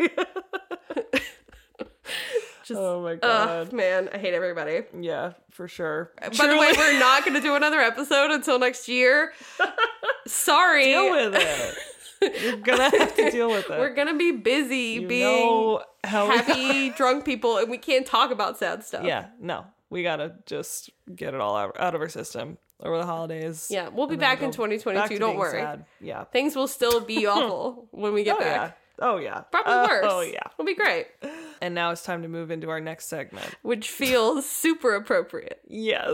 Just, Oh my god. man, I hate everybody. Yeah, for sure. By the way, we're not going to do another episode until next year. Sorry. Deal with it. You're gonna have to deal with it. We're going to be busy You being know how happy, drunk people, and we can't talk about sad stuff. Yeah, no. We gotta just get it all out of our system over the holidays. Yeah, we'll be and then back in go 2022. back to Don't being worry. sad. Yeah. Things will still be awful when we get Oh back. yeah. Oh yeah. Probably worse. Oh yeah. It'll be great. And now it's time to move into our next segment. Which feels super appropriate. Yes.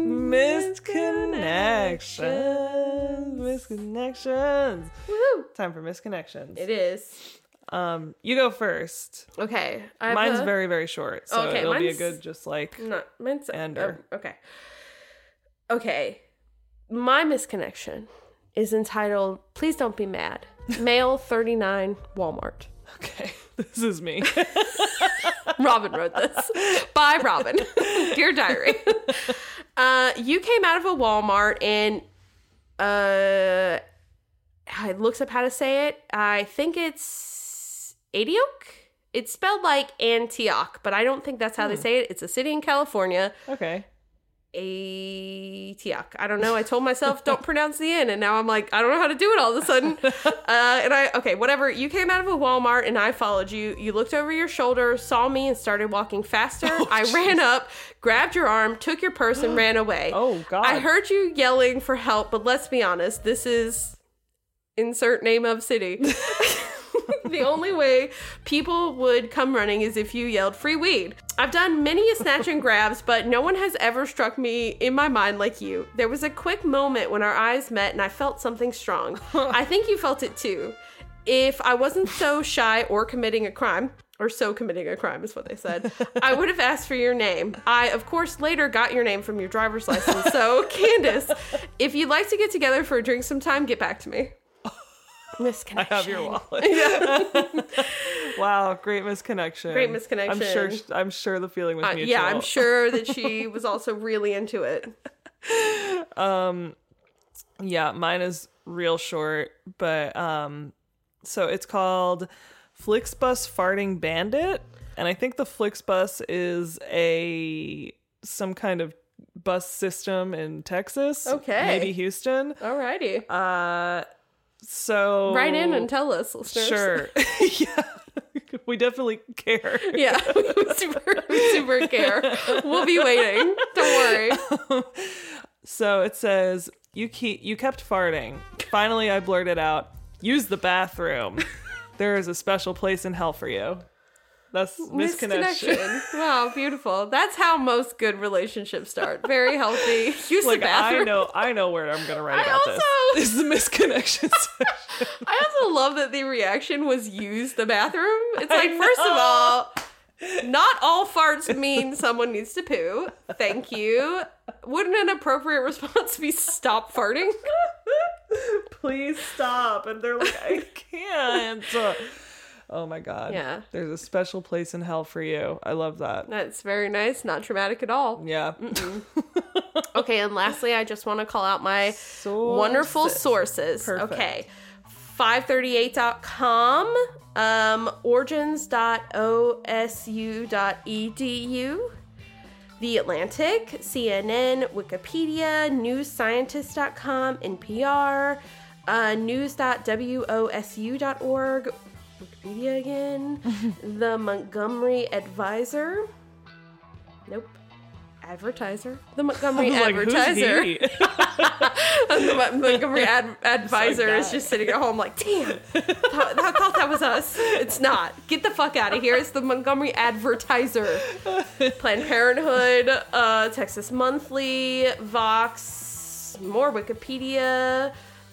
Misconnections. Misconnections. Woo! Time for misconnections. It is. You go first. Okay. I have Mine's a- very, very short. So Okay, it'll be a mine's- good just like No, mine's... Ender. Okay. Okay. My misconnection is entitled, Please Don't Be Mad. Male 39, Walmart. okay. This is me. Robin wrote this. By Robin. Dear Diary. You came out of a Walmart and I looked up how to say it. I think it's Antioch. It's spelled like Antioch, but I don't think that's how they say it. It's a city in California. Okay. Antioch. I don't know. I told myself don't pronounce the N, and now I'm like, I don't know how to do it all of a sudden. Okay, whatever. You came out of a Walmart and I followed you. You looked over your shoulder, saw me, and started walking faster. I ran up, grabbed your arm, took your purse, and ran away. Oh, God. I heard you yelling for help, but let's be honest, this is insert name of city. The only way people would come running is if you yelled free weed. I've done many a snatch and grabs, but no one has ever struck me in my mind like you. There was a quick moment when our eyes met and I felt something strong. I think you felt it too. If I wasn't so shy or committing a crime, or so committing a crime is what they said, I would have asked for your name. I, of course, later got your name from your driver's license. So, Candace, if you'd like to get together for a drink sometime, get back to me. Misconnection. I have your wallet. Wow, great misconnection. Great misconnection. I'm sure the feeling was mutual. Yeah, I'm sure that she was also really into it. Yeah, mine is real short, but so it's called Flixbus Farting Bandit, and I think the Flixbus is some kind of bus system in Texas. Okay. Maybe Houston. Alrighty. So Write in and tell us, listeners. Sure. Yeah. We definitely care. Yeah, we super care. We'll be waiting. Don't worry. So it says, you kept farting. Finally, I blurted out, use the bathroom. There is a special place in hell for you. That's misconnection. Wow, beautiful. That's how most good relationships start. Very healthy. Use Like, the bathroom. I know where I'm going to write I about also- this. This is the misconnection section. I also love that the reaction was use the bathroom. It's like, first of all, not all farts mean someone needs to poo. Thank you. Wouldn't an appropriate response be stop farting? Please stop. And they're like, I can't. Oh my God. Yeah. There's a special place in hell for you. I love that. That's very nice. Not traumatic at all. Yeah. Okay, and lastly, I just want to call out my wonderful sources. Perfect. Okay. 538.com, origins.osu.edu, The Atlantic, CNN, Wikipedia, newsscientist.com, NPR, news.wosu.org, Wikipedia again. The Montgomery Advisor. Nope. Advertiser. The Montgomery Advertiser. Who's he? The Montgomery Advisor is just sitting at home like, damn, I thought that was us. It's not. Get the fuck out of here. It's the Montgomery Advertiser. Planned Parenthood, Texas Monthly, Vox, more Wikipedia,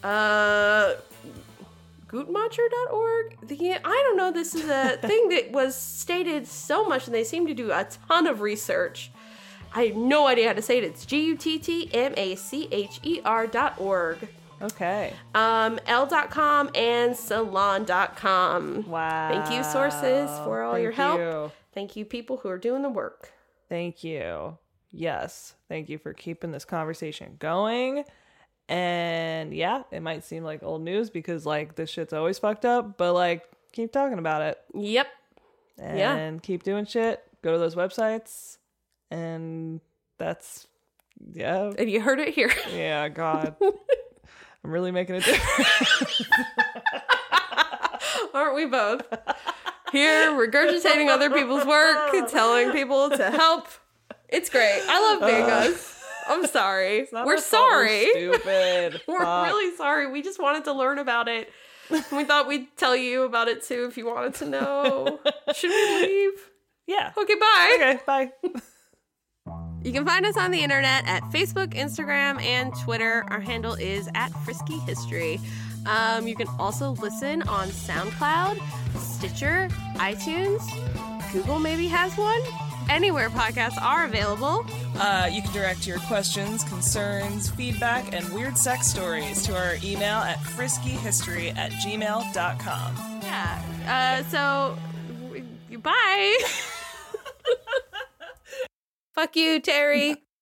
Guttmacher.org. I don't know. This is a thing that was stated so much, and they seem to do a ton of research. I have no idea how to say it. It's GUTTMACHER.org. Okay. L.com and Salon.com. Wow. Thank you, sources, for all your help. You. Thank you, people who are doing the work. Thank you. Yes. Thank you for keeping this conversation going. And yeah, it might seem like old news because like this shit's always fucked up, but like keep talking about it. Yep. And keep doing shit. Go to those websites. And that's, yeah. And you heard it here. Yeah, God. I'm really making a difference. Aren't we both? Here, regurgitating other people's work, telling people to help. It's great. I love being us. I'm sorry. We're sorry. We're stupid. We're really sorry. We just wanted to learn about it. We thought we'd tell you about it too if you wanted to know. Should we leave? Yeah. Okay, bye. Okay, bye. You can find us on the internet at Facebook, Instagram, and Twitter. Our handle is @FriskyHistory. You can also listen on SoundCloud, Stitcher, iTunes. Google maybe has one. Anywhere podcasts are available. You can direct your questions, concerns, feedback, and weird sex stories to our email at friskyhistory@gmail.com. Yeah. So, bye. Fuck you, Terry.